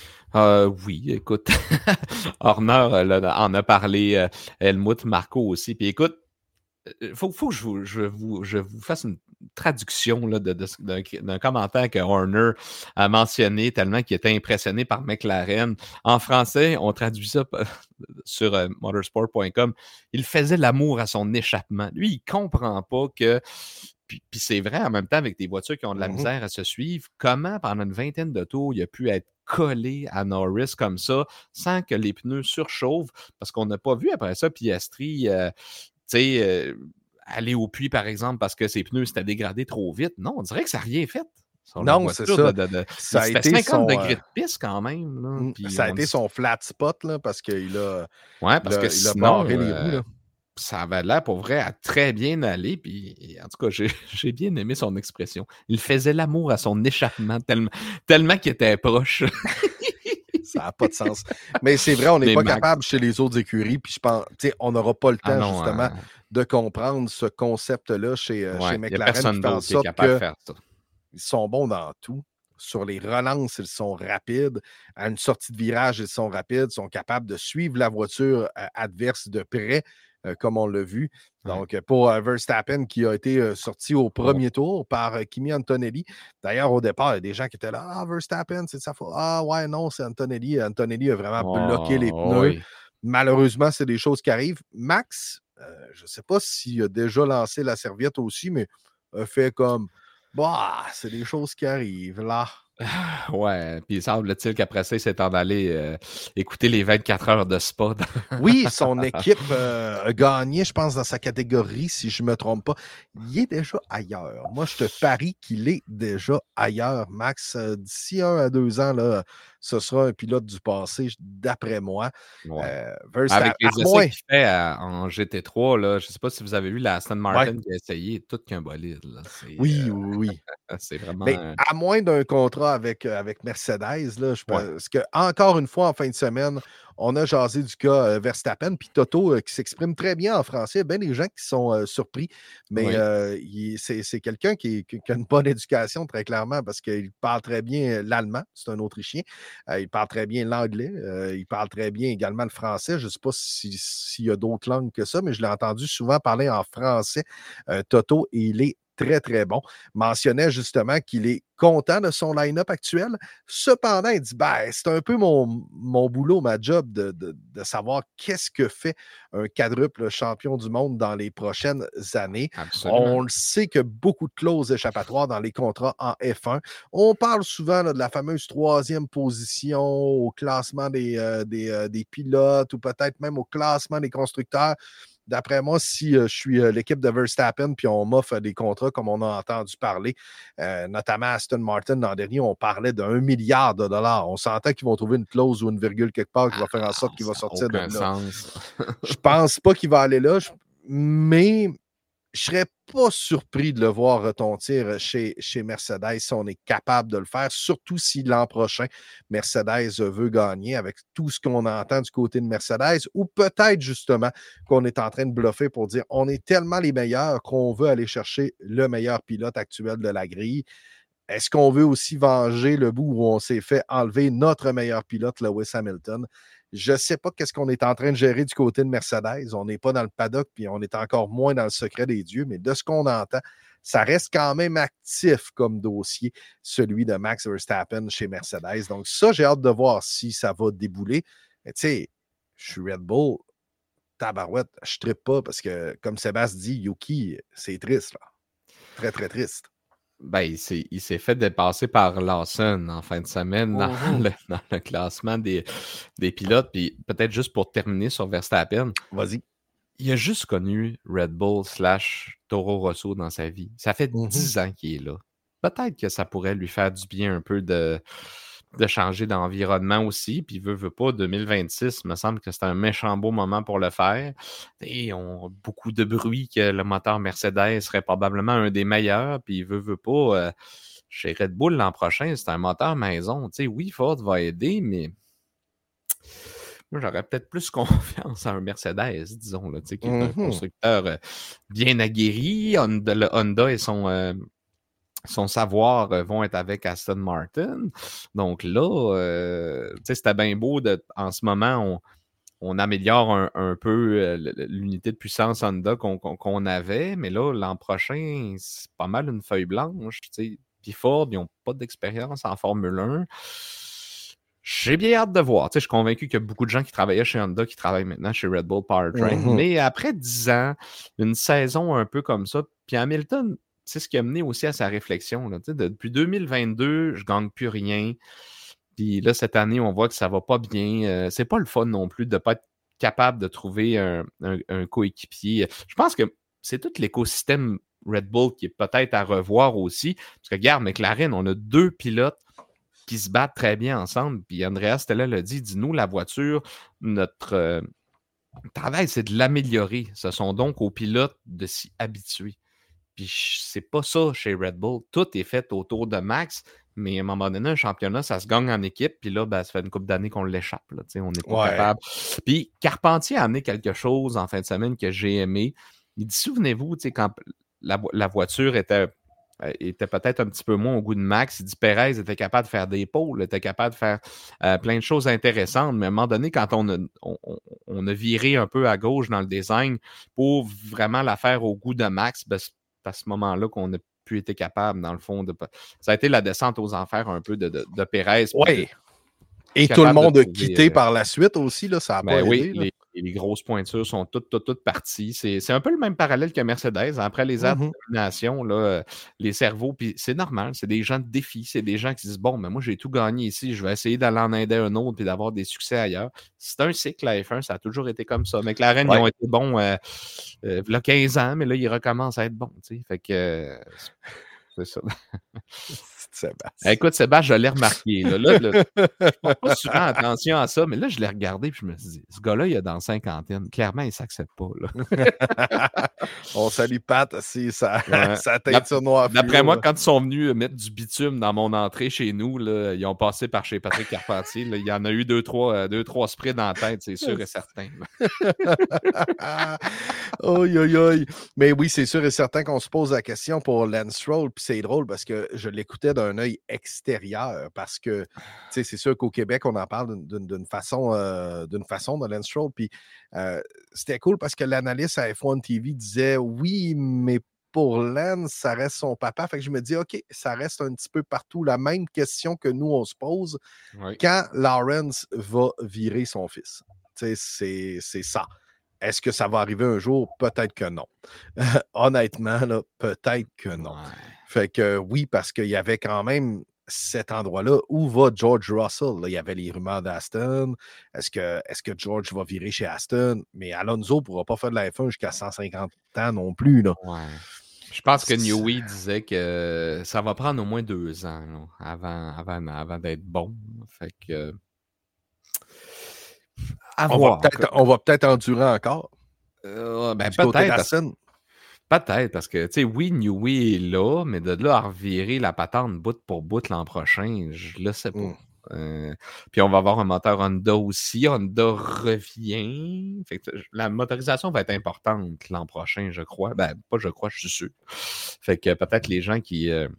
Euh, oui, écoute, Horner là, en a parlé, euh, Helmut Marko aussi. Puis écoute, il faut, faut que je vous, je, vous, je vous fasse une traduction là, de, de, d'un, d'un commentaire que Horner a mentionné tellement qu'il était impressionné par McLaren. En français, on traduit ça sur euh, motorsport point com. Il faisait l'amour à son échappement. Lui, il ne comprend pas que puis, puis c'est vrai, en même temps, avec des voitures qui ont de la Mhm. misère à se suivre, comment, pendant une vingtaine de tours, il a pu être collé à Norris comme ça, sans que les pneus surchauffent, parce qu'on n'a pas vu après ça Piastri, euh, tu sais, euh, aller au puits, par exemple, parce que ses pneus s'étaient dégradés trop vite. Non, on dirait que ça n'a rien fait sur la Non, c'est voiture. De, ça. de, de... Ça Il a se fait été cinquante son, degrés euh, de piste quand même. Là, mm, puis ça a on été dit, son flat spot là, parce qu'il a, ouais, il parce que a, il a barré sinon, les roues. euh, Là. ça avait l'air pour vrai à très bien aller. Puis, en tout cas, j'ai, j'ai bien aimé son expression. Il faisait l'amour à son échappement tellement, tellement qu'il était proche. Ça n'a pas de sens. Mais c'est vrai, on n'est Mais pas Max, capable chez les autres écuries. Puis je pense, tu sais, on n'aura pas le ah temps non, justement euh, de comprendre ce concept-là chez, euh, chez ouais, il n'y a McLaren qui personne fait en d'autre qui est sorte capable de qu'ils faire ça. sont bons dans tout. Sur les relances, ils sont rapides. À une sortie de virage, ils sont rapides, ils sont capables de suivre la voiture euh, adverse de près, euh, comme on l'a vu. Ouais. Donc, euh, pour euh, Verstappen, qui a été euh, sorti au premier Oh. tour par euh, Kimi Antonelli. D'ailleurs, au départ, il y a des gens qui étaient là. Ah, Verstappen, c'est de sa faute. Ah, ouais, non, c'est Antonelli. Antonelli a vraiment bloqué les Oh, pneus. oui. Malheureusement, c'est des choses qui arrivent. Max, euh, je ne sais pas s'il a déjà lancé la serviette aussi, mais a fait comme. Bah, c'est des choses qui arrivent là. Ouais, puis il semble-t-il qu'après ça, il s'est en allé euh, écouter les vingt-quatre heures de Spa. Oui, son équipe euh, a gagné, je pense, dans sa catégorie, si je ne me trompe pas. Il est déjà ailleurs. Moi, je te parie qu'il est déjà ailleurs, Max. Euh, d'ici un à deux ans, là, ce sera un pilote du passé, d'après moi. Ouais. Euh, Avec Verstappen, les à essais moins. qu'il fait à- en G T trois, là, je ne sais pas si vous avez vu la Aston Ouais. Martin qui a essayé tout qu'un bolide. Là. C'est, Oui, euh, oui, oui. c'est vraiment. Ben, euh, à moins d'un contrat avec, euh, avec Mercedes, là, je Ouais. pense que, encore une fois, en fin de semaine, on a jasé du cas euh, Verstappen, puis Toto euh, qui s'exprime très bien en français. Bien des gens qui sont euh, surpris, mais Oui. euh, il- c'est, c'est quelqu'un qui, qui- qui a une bonne éducation, très clairement, parce qu'il parle très bien l'allemand, c'est un Autrichien. Euh, il parle très bien l'anglais, euh, il parle très bien également le français. Je ne sais pas si- s'il y a d'autres langues que ça, mais je l'ai entendu souvent parler en français, euh, Toto, et il est très, très bon. Mentionnait justement qu'il est content de son line-up actuel. Cependant, il dit ben, c'est un peu mon, mon boulot, ma job de, de, de savoir qu'est-ce que fait un quadruple champion du monde dans les prochaines années. Absolument. On le sait que beaucoup de clauses échappatoires dans les contrats en F un. On parle souvent là, de la fameuse troisième position au classement des, euh, des, euh, des pilotes ou peut-être même au classement des constructeurs. D'après moi, si euh, je suis euh, l'équipe de Verstappen, puis on m'offre des contrats comme on a entendu parler, euh, notamment Aston Martin l'an dernier, on parlait d'un milliard de dollars. On s'entend qu'ils vont trouver une clause ou une virgule quelque part qui va faire en Ah, sorte qu'il va ça n'a sortir de aucun là. sens. Je pense pas qu'il va aller là, je- mais je serais pas surpris de le voir retentir chez, chez Mercedes si on est capable de le faire, surtout si l'an prochain, Mercedes veut gagner avec tout ce qu'on entend du côté de Mercedes, ou peut-être justement qu'on est en train de bluffer pour dire on est tellement les meilleurs qu'on veut aller chercher le meilleur pilote actuel de la grille. Est-ce qu'on veut aussi venger le bout où on s'est fait enlever notre meilleur pilote, Lewis Hamilton? Je ne sais pas qu'est-ce qu'on est en train de gérer du côté de Mercedes. On n'est pas dans le paddock, puis on est encore moins dans le secret des dieux, mais de ce qu'on entend, ça reste quand même actif comme dossier, celui de Max Verstappen chez Mercedes. Donc ça, j'ai hâte de voir si ça va débouler. Mais tu sais, je suis Red Bull, tabarouette, je ne trippe pas parce que, comme Sébastien dit, Yuki, c'est triste, là. Très, très triste. Ben, il s'est, il s'est fait dépasser par Lawson en fin de semaine dans, Mhm. le, dans le classement des, des pilotes. Puis peut-être juste pour terminer sur Verstappen, Vas-y. il a juste connu Red Bull slash Toro Rosso dans sa vie. Ça fait Mhm. dix ans qu'il est là. Peut-être que ça pourrait lui faire du bien un peu de, de changer d'environnement aussi. Puis veut, veut pas, deux mille vingt-six, il me semble que c'est un méchant beau moment pour le faire. Et on a beaucoup de bruit que le moteur Mercedes serait probablement un des meilleurs. Puis veut, veut pas, euh, chez Red Bull l'an prochain, c'est un moteur maison. Tu sais, oui, Ford va aider, mais moi, j'aurais peut-être plus confiance à un Mercedes, disons, là, tu sais, qui est un Mhm. constructeur euh, bien aguerri. Honda, le Honda et son, euh, son savoir euh, vont être avec Aston Martin. Donc là, euh, tu sais, c'était bien beau de, en ce moment, on, on améliore un, un peu euh, l'unité de puissance Honda qu'on, qu'on, qu'on avait, mais là, l'an prochain, c'est pas mal une feuille blanche, tu sais. Puis Ford, ils n'ont pas d'expérience en Formule un. J'ai bien hâte de voir. Tu sais, je suis convaincu qu'il y a beaucoup de gens qui travaillaient chez Honda qui travaillent maintenant chez Red Bull Powertrain. Mhm. Mais après dix ans, une saison un peu comme ça, puis Hamilton, tu c'est ce qui a mené aussi à sa réflexion. Là, depuis deux mille vingt-deux, je ne gagne plus rien. Puis là, cette année, on voit que ça ne va pas bien. Euh, c'est pas le fun non plus de ne pas être capable de trouver un, un, un coéquipier. Je pense que c'est tout l'écosystème Red Bull qui est peut-être à revoir aussi. Parce que, regarde, McLaren, on a deux pilotes qui se battent très bien ensemble. Puis Andreas Stella l'a dit, dis-nous, la voiture, notre euh, travail, c'est de l'améliorer. Ce sont donc aux pilotes de s'y habituer. Puis c'est pas ça chez Red Bull. Tout est fait autour de Max, mais à un moment donné, un championnat, ça se gagne en équipe. Puis là, ben, ça fait une couple d'années qu'on l'échappe. Là, on n'est pas ouais. capable. Puis Carpentier a amené quelque chose en fin de semaine que j'ai aimé. Il dit, souvenez-vous, quand la, la voiture était, était peut-être un petit peu moins au goût de Max, il dit, Perez était capable de faire des pôles, était capable de faire euh, plein de choses intéressantes. Mais à un moment donné, quand on a, on, on a viré un peu à gauche dans le design pour vraiment la faire au goût de Max, ben, c'est à ce moment-là qu'on n'a plus été capable, dans le fond, de... Ça a été la descente aux enfers un peu de, de, de Perez. Oui. Et tout le monde a quitté euh... par la suite aussi, là, ça n'a ben pas oui, aidé. Les, les grosses pointures sont toutes, toutes, toutes parties. C'est, c'est un peu le même parallèle que Mercedes. Après les actes mm-hmm. de domination, là, les cerveaux, puis c'est normal, c'est des gens de défi, c'est des gens qui disent, bon, mais moi, j'ai tout gagné ici, je vais essayer d'aller en aider un autre puis d'avoir des succès ailleurs. C'est un cycle, la F un, ça a toujours été comme ça. McLaren, ouais. Ils ont été bons euh, euh, il y a quinze ans, mais là, ils recommencent à être bons. T'sais. Fait que euh, c'est ça. Sébastien. Écoute, Sébastien, je l'ai remarqué. Là, là, là, je ne porte pas souvent attention à ça, mais là, je l'ai regardé et je me suis dit, ce gars-là, il est dans la cinquantaine. Clairement, il ne s'accepte pas. Là. On salue Pat, si ça, ouais. ça teinture noire. D'après moi, quand ils sont venus mettre du bitume dans mon entrée chez nous, là, ils ont passé par chez Patrick Carpentier. Là, il y en a eu deux, trois, deux, trois sprays dans la tête, c'est sûr et certain. Oi, oi, oi. Mais oui, c'est sûr et certain qu'on se pose la question pour Lance Stroll, puis c'est drôle parce que je l'écoutais d'un œil extérieur, parce que c'est sûr qu'au Québec, on en parle d'une, d'une, façon, euh, d'une façon de Lance Stroll, puis euh, c'était cool parce que l'analyste à F un T V disait oui, mais pour Lance, ça reste son papa. Fait que je me dis, OK, ça reste un petit peu partout la même question que nous, on se pose oui. Quand Lawrence va virer son fils. C'est, c'est ça. Est-ce que ça va arriver un jour? Peut-être que non. Honnêtement, là, peut-être que non. Ouais. Fait que oui, parce qu'il y avait quand même cet endroit-là. Où va George Russell? Là, il y avait les rumeurs d'Aston. Est-ce que, est-ce que George va virer chez Aston? Mais Alonso ne pourra pas faire de la F un jusqu'à cent cinquante ans non plus. Là. Ouais. Je pense que Newey disait que ça va prendre au moins deux ans là, avant, avant, avant d'être bon. Fait que... On va, peut-être, on va peut-être endurer encore. Euh, ben peut-être, parce, peut-être, parce que, tu sais, oui, Newey est là, mais de là à revirer la patente bout pour bout l'an prochain, je le sais pas. Mm. Euh, puis on va avoir un moteur Honda aussi. Honda revient. Fait que la motorisation va être importante l'an prochain, je crois. Ben, pas je crois, je suis sûr. Fait que peut-être les gens qui... Euh,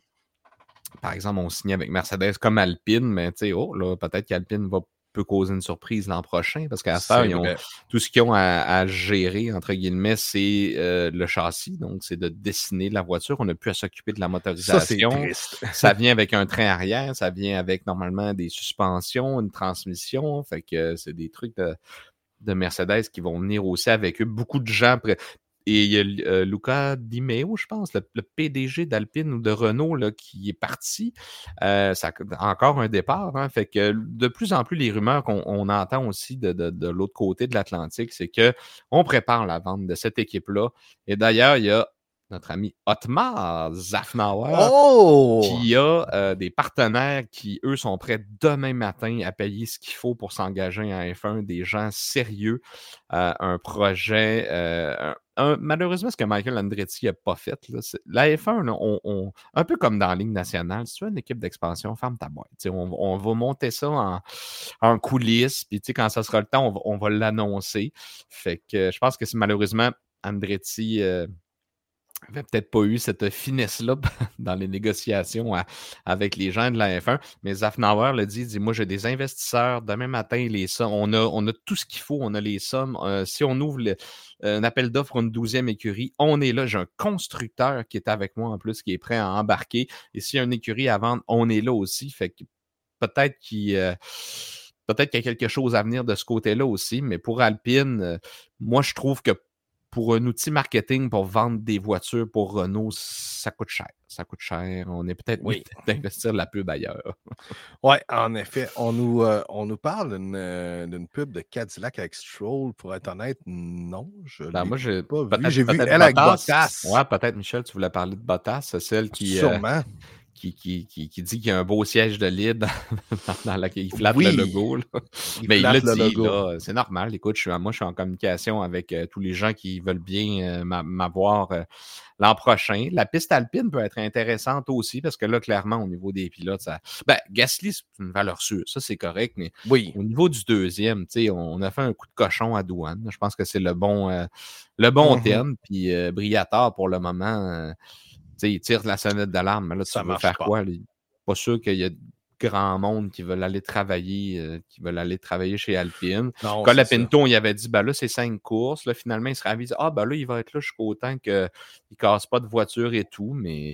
par exemple, ont signé avec Mercedes comme Alpine, mais tu sais, oh, là, peut-être qu'Alpine va peut causer une surprise l'an prochain, parce qu'à ça, ils ont tout ce qu'ils ont à, à gérer, entre guillemets, c'est euh, le châssis, donc c'est de dessiner la voiture. On n'a plus à s'occuper de la motorisation. Ça, c'est triste. Ça vient avec un train arrière, ça vient avec normalement des suspensions, une transmission, fait que c'est des trucs de, de Mercedes qui vont venir aussi avec eux. Beaucoup de gens... Pré- Et il y a euh, Luca Di Meo, je pense, le, le P D G d'Alpine ou de Renault là, qui est parti. Euh, ça a encore un départ. Hein, fait que de plus en plus, les rumeurs qu'on on entend aussi de, de, de l'autre côté de l'Atlantique, c'est qu'on prépare la vente de cette équipe-là. Et d'ailleurs, il y a notre ami Otmar Zafnauer oh! qui a euh, des partenaires qui, eux, sont prêts demain matin à payer ce qu'il faut pour s'engager en F un, des gens sérieux, euh, un projet... Euh, un, un, malheureusement, ce que Michael Andretti n'a pas fait, là, c'est, la F un, là, on, on, un peu comme dans la Ligue nationale, si tu as une équipe d'expansion, ferme ta boîte. On, on va monter ça en, en coulisses, puis quand ça sera le temps, on va, on va l'annoncer. Fait que je pense que c'est malheureusement Andretti... Euh, avait peut-être pas eu cette finesse-là dans les négociations à, avec les gens de la F un, mais Zafnauer le dit, dit, moi j'ai des investisseurs, demain matin, les sommes, on a, on a tout ce qu'il faut, on a les sommes, euh, si on ouvre le, euh, un appel d'offres pour une douzième écurie, on est là, j'ai un constructeur qui est avec moi en plus, qui est prêt à embarquer, et s'il y a une écurie à vendre, on est là aussi, fait que peut-être qu'il... Euh, peut-être qu'il y a quelque chose à venir de ce côté-là aussi, mais pour Alpine, euh, moi je trouve que pour un outil marketing pour vendre des voitures pour Renault, ça coûte cher. Ça coûte cher. On est peut-être Oui. mieux d'investir la pub ailleurs. Oui, en effet. On nous, euh, on nous parle d'une, euh, d'une pub de Cadillac avec Stroll. Pour être honnête, non, je Ben, l'ai moi, j'ai pas vu. peut-être J'ai vu peut-être elle avec Bottas. Bottas. Ouais, peut-être, Michel, tu voulais parler de Bottas, c'est celle qui, euh, Sûrement. qui, qui, qui, qui dit qu'il y a un beau siège de lead dans, dans laquelle il flatte Oui, le logo. Là. il Mais il l'a flatte le dit, logo. là, c'est normal. Écoute, je suis, moi, je suis en communication avec euh, tous les gens qui veulent bien euh, m'a- m'avoir euh, l'an prochain. La piste alpine peut être intéressante aussi parce que là, clairement, au niveau des pilotes, ça... ben, Gasly, c'est une valeur sûre. Ça, c'est correct. Mais Oui. au niveau du deuxième, tu sais, on a fait un coup de cochon à douane. Je pense que c'est le bon, euh, le bon Mhm. terme. Puis euh, Briatore, pour le moment, euh, tu sais, il tire la sonnette d'alarme. Mais là, tu Ça veux marche faire pas. quoi? Là? Pas sûr qu'il y a grand monde qui veulent aller travailler, euh, qui veulent aller travailler chez Alpine. Non, c'est ça. Colapinto, on y avait dit, ben là, c'est cinq courses. Là, finalement, il se ravise. Ah, ben là, il va être là jusqu'au temps qu'il ne casse pas de voiture et tout. Mais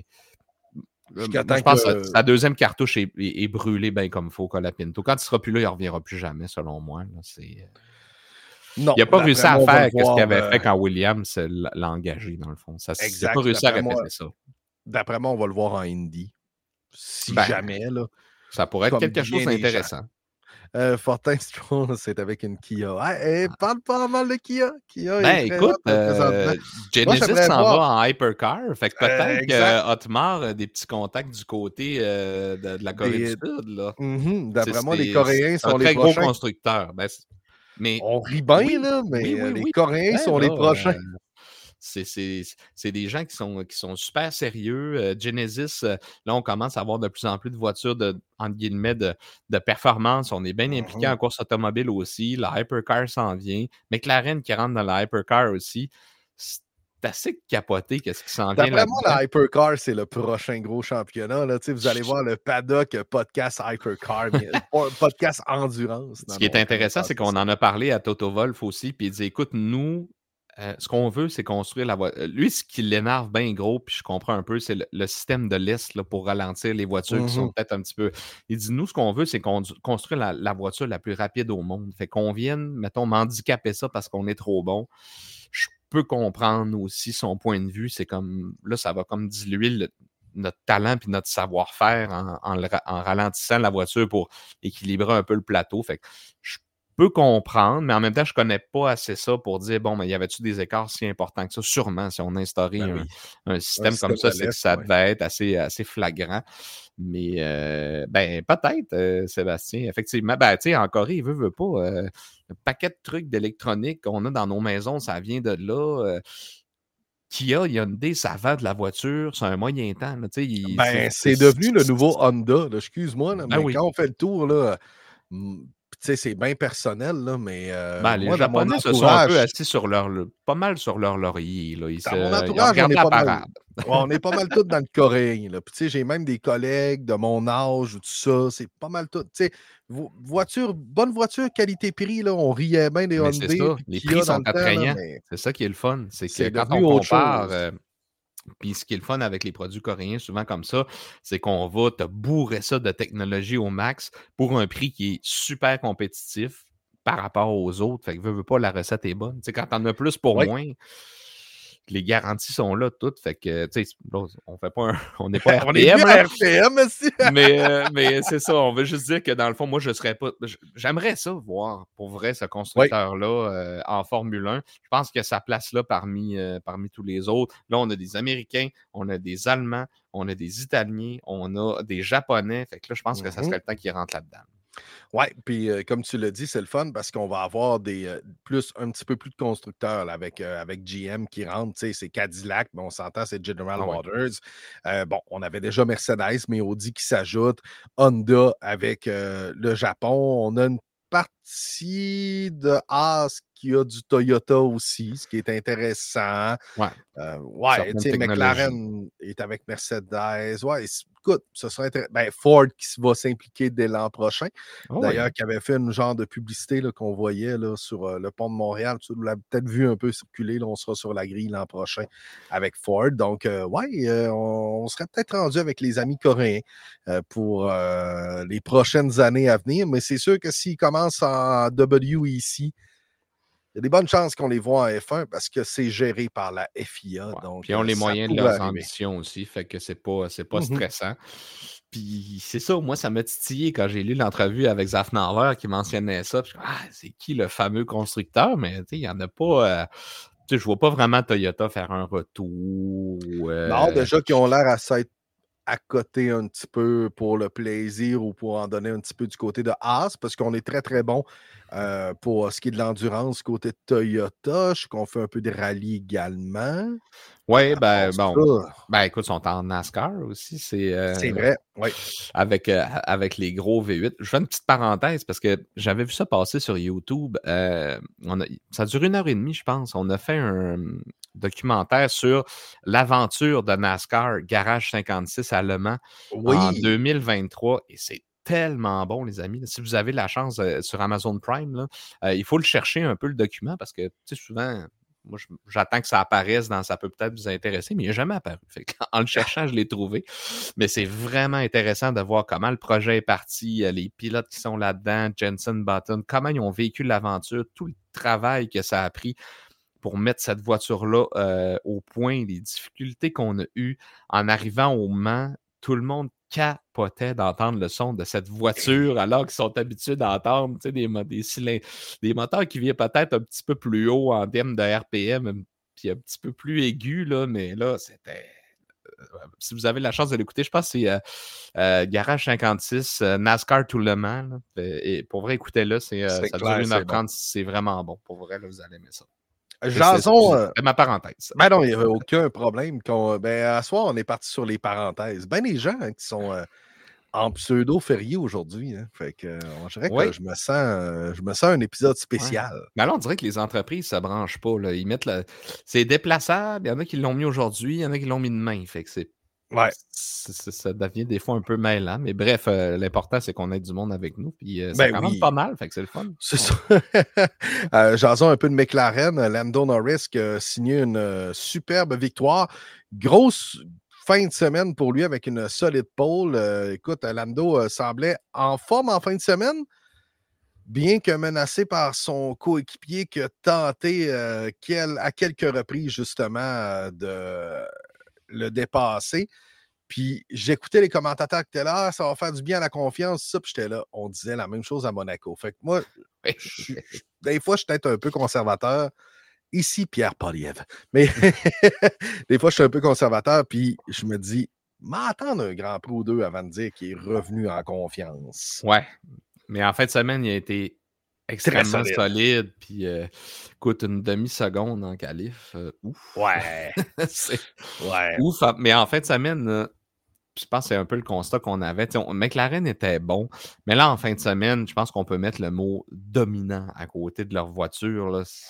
euh, Jusqu'à moi, temps je pense que que sa deuxième cartouche est, est, est brûlée bien comme il faut, Colapinto. Quand il ne sera plus là, il ne reviendra plus jamais, selon moi. Là, c'est... non, Il n'a pas réussi d'après à moi, on va faire le ce qu'il voir. avait euh, fait quand Williams l'a engagé, dans le fond. Ça, il n'a pas Exact. réussi à D'après moi, répéter ça. d'après moi, on va le voir en Indy. Si Ben, jamais, là. ça pourrait être Comme quelque chose bien des gens. d'intéressant. Euh, Fortin Stroll, c'est avec une Kia. Ouais, et parle pas mal de Kia. Kia Ben, est très écoute, hot euh, présentement. euh, Moi, Genesis j'aimerais s'en voir. va en hypercar. Fait que Euh, peut-être exact. que Otmar a des petits contacts du côté euh, de, de la Corée Des... du Sud. Là. Mhm. C'est, D'après moi, les c'est, Coréens c'est un sont les très gros prochains. constructeur. Ben, c'est- mais On rit bien, oui, là, oui, mais oui, euh, les oui. Coréens Ouais, sont là, les prochains. euh, c'est, c'est, c'est des gens qui sont, qui sont super sérieux. Euh, Genesis, euh, là, on commence à avoir de plus en plus de voitures de, entre guillemets, de, de performance. On est bien impliqué Mhm. en course automobile aussi. La hypercar s'en vient. McLaren qui rentre dans la hypercar aussi. C'est assez capoté qu'est-ce qui s'en vient D'après moi, là-dedans. la Hypercar, c'est le prochain gros championnat. Là. Vous allez voir le paddock euh, podcast Hypercar, mais pas- podcast endurance. Ce Non, qui est non, on connaît intéressant, pas c'est ça. qu'on en a parlé à Toto Wolff aussi, puis il dit écoute, nous, euh, ce qu'on veut, c'est construire la voiture. Lui, ce qui l'énerve bien gros, puis je comprends un peu, c'est le, le système de lest là, pour ralentir les voitures qui sont Mhm. peut-être un petit peu. Il dit nous, ce qu'on veut, c'est qu'on- construire la, la voiture la plus rapide au monde. Fait qu'on vienne, mettons, m'handicaper ça parce qu'on est trop bon. Je peux comprendre aussi son point de vue. C'est comme là, ça va comme diluer le- notre talent puis notre savoir-faire en, en le ra- en ralentissant la voiture pour équilibrer un peu le plateau. Fait que je peux comprendre, mais en même temps, je connais pas assez ça pour dire, bon, mais y avait-tu des écarts si importants que ça? Sûrement, si on a instauré Ben un, oui. un Un système comme système ça, de c'est que l'Est, ça ouais. devait être assez, assez flagrant. Mais, euh, ben, peut-être, euh, Sébastien. Effectivement, ben, tu sais, en Corée, il veut, veut pas. Euh, le paquet de trucs d'électronique qu'on a dans nos maisons, ça vient de là. Euh, Kia, Hyundai, ça va de la voiture, c'est un moyen temps. Là, tu sais, il- c'est, Ben, c'est- c'est devenu le nouveau Honda. là. Excuse-moi, là, Ben mais oui. quand on fait le tour, là, mm, tu sais, c'est bien personnel, là, mais euh, Ben, les moi, dans mon Japonais se sont un peu entourage, assis sur leur, le- pas mal sur leur laurier. Là. Ils, dans mon se, ils entourage, on regardent est la pas mal. parade. Ouais, on est pas mal tous dans le coréen. Là. Puis, tu sais, j'ai même des collègues de mon âge ou tout ça. C'est pas mal tout. Tu sais, vo- voiture, bonne voiture, qualité-prix, là. On riait bien des Mais c'est Hyundai ça, puis les Kia prix dans sont le temps, là, attrayants. mais C'est ça qui est le fun. C'est que c'est quand devenu on autre compare, chose. euh, puis ce qui est le fun avec les produits coréens, souvent comme ça, c'est qu'on va te bourrer ça de technologie au max pour un prix qui est super compétitif par rapport aux autres. Fait que veux, veux pas, la recette est bonne. Tu sais, quand t'en as plus pour Oui, moins, les garanties sont là toutes. Fait que, tu sais, là, on fait pas un- on n'est pas on est plus R P M, là. à R P M aussi. Mais, euh, mais c'est ça, on veut juste dire que dans le fond, moi, je serais pas. j- J'aimerais ça voir pour vrai ce Oui. constructeur-là euh, en Formule un. Je pense que sa place là parmi, euh, parmi tous les autres. Là, on a des Américains, on a des Allemands, on a des Italiens, on a des Japonais. Fait que là, je pense que ça Mhm. serait le temps qu'ils rentrent là-dedans. Oui, puis euh, comme tu l'as dit, c'est le fun parce qu'on va avoir des euh, plus un petit peu plus de constructeurs là, avec, euh, avec G M qui rentrent. Tu sais, c'est Cadillac, mais on s'entend, c'est General Ah ouais. Motors. Euh, bon, on avait déjà Mercedes, mais Audi qui s'ajoute. Honda avec euh, le Japon. On a une partie de Haas qui a du Toyota aussi, ce qui est intéressant. Ouais. Euh, ouais, tu Certaines sais, technologies. McLaren est avec Mercedes. Ouais, c- écoute, ce serait intéressant. Ben, Ford qui s- va s'impliquer dès l'an prochain. Ah ouais. D'ailleurs, qui avait fait une genre de publicité là, qu'on voyait là, sur euh, le pont de Montréal. Tu l'as peut-être vu un peu circuler. Là, on sera sur la grille l'an prochain avec Ford. Donc, euh, ouais, euh, on, on serait peut-être rendu avec les amis coréens euh, pour euh, les prochaines années à venir. Mais c'est sûr que s'ils commencent en W ici, y a des bonnes chances qu'on les voit en F un parce que c'est géré par la F I A. Ouais. Donc, Puis ils ont les euh, ça moyens de pourrait leurs arriver. ambitions aussi, fait que c'est pas, c'est pas Mm-hmm. stressant. Puis c'est ça, moi, ça m'a titillé quand j'ai lu l'entrevue avec Zafnauer qui mentionnait ça. Puis, ah, c'est qui le fameux constructeur? Mais il n'y en a pas. Euh, je vois pas vraiment Toyota faire un retour. Euh... Non, déjà qu'ils ont l'air à s'être à côté un petit peu pour le plaisir ou pour en donner un petit peu du côté de Haas, parce qu'on est très, très bon euh, pour ce qui est de l'endurance côté Toyota. Je sais qu'on fait un peu de rallye également. Oui, À part ben bon. ça, Ben écoute, ils sont en NASCAR aussi. C'est c'est euh, vrai, oui. avec, euh, avec les gros V huit. Je fais une petite parenthèse parce que j'avais vu ça passer sur YouTube. Euh, on a, ça dure une heure et demie, je pense. On a fait un documentaire sur l'aventure de NASCAR Garage cinquante-six à Le Mans en Oui, deux mille vingt-trois. Et c'est tellement bon, les amis. Si vous avez la chance euh, sur Amazon Prime, là, euh, il faut le chercher un peu, le document, parce que, tu sais, souvent... Moi, je- j'attends que ça apparaisse dans ça peut peut-être vous intéresser, mais il n'a jamais apparu. Fait que, en le cherchant, je l'ai trouvé. Mais c'est vraiment intéressant de voir comment le projet est parti, euh, les pilotes qui sont là-dedans, Jenson Button, comment ils ont vécu l'aventure, tout le travail que ça a pris pour mettre cette voiture-là euh, au point, les difficultés qu'on a eues en arrivant au Mans. Tout le monde capotait d'entendre le son de cette voiture alors qu'ils sont habitués d'entendre, tu sais, des, mo- des, cylindres, des moteurs qui viennent peut-être un petit peu plus haut en termes de R P M, puis un petit peu plus aigu, là, mais là, c'était... euh, Si vous avez la chance de l'écouter, je pense que c'est euh, euh, Garage cinquante-six, euh, NASCAR tout le Mans. Là. Et pour vrai, écoutez-le, c'est, euh, c'est ça dure clair, c'est bon. une heure trente, c'est vraiment bon. Pour vrai, là, vous allez aimer ça. C'est, c'est, Jason, euh, c'est ma parenthèse. ben non, il n'y avait aucun problème. Qu'on, ben, à soir, on est parti sur les parenthèses. Ben, les gens hein, qui sont euh, en pseudo-férié aujourd'hui. Hein. Fait que, euh, on dirait que Oui. je me sens, euh, je me sens un épisode spécial. Ouais. Mais là, on dirait que les entreprises ne se branchent pas. Là. Ils mettent le... C'est déplaçable. Il y en a qui l'ont mis aujourd'hui, il y en a qui l'ont mis demain. Fait que c'est... Ouais. c'est- c'est- ça devient des fois un peu mêlant. Mais bref, euh, l'important, c'est qu'on ait du monde avec nous. Puis euh, ça Ben commande oui. pas mal. Fait que c'est le fun. C'est Ouais. ça. euh, Jason un peu de McLaren. euh, Lando Norris qui a signé une euh, superbe victoire. Grosse fin de semaine pour lui avec une solide pole. Euh, écoute, Lando euh, semblait en forme en fin de semaine, bien que menacé par son coéquipier qui a tenté euh, quel- à quelques reprises justement euh, de le dépasser. Puis j'écoutais les commentateurs qui étaient là, ah, ça va faire du bien à la confiance, ça. Puis j'étais là, on disait la même chose à Monaco. Fait que moi, je suis- je- des fois, je suis peut-être un peu conservateur. Ici, Pierre Poliev. Mais des fois, je suis un peu conservateur, puis je me dis, m'attendre un Grand Prix ou deux avant de dire qu'il est revenu en confiance. Ouais. Mais en fin de semaine, il a été Très extrêmement solide. solide. Puis, euh, écoute, une demi-seconde en qualif. euh, ouf. Ouais. c'est Ouais. ouf. Mais en fin de semaine, euh, je pense que c'est un peu le constat qu'on avait. T'sais, on- McLaren était bon, mais là, en fin de semaine, je pense qu'on peut mettre le mot dominant à côté de leur voiture. Là. C'est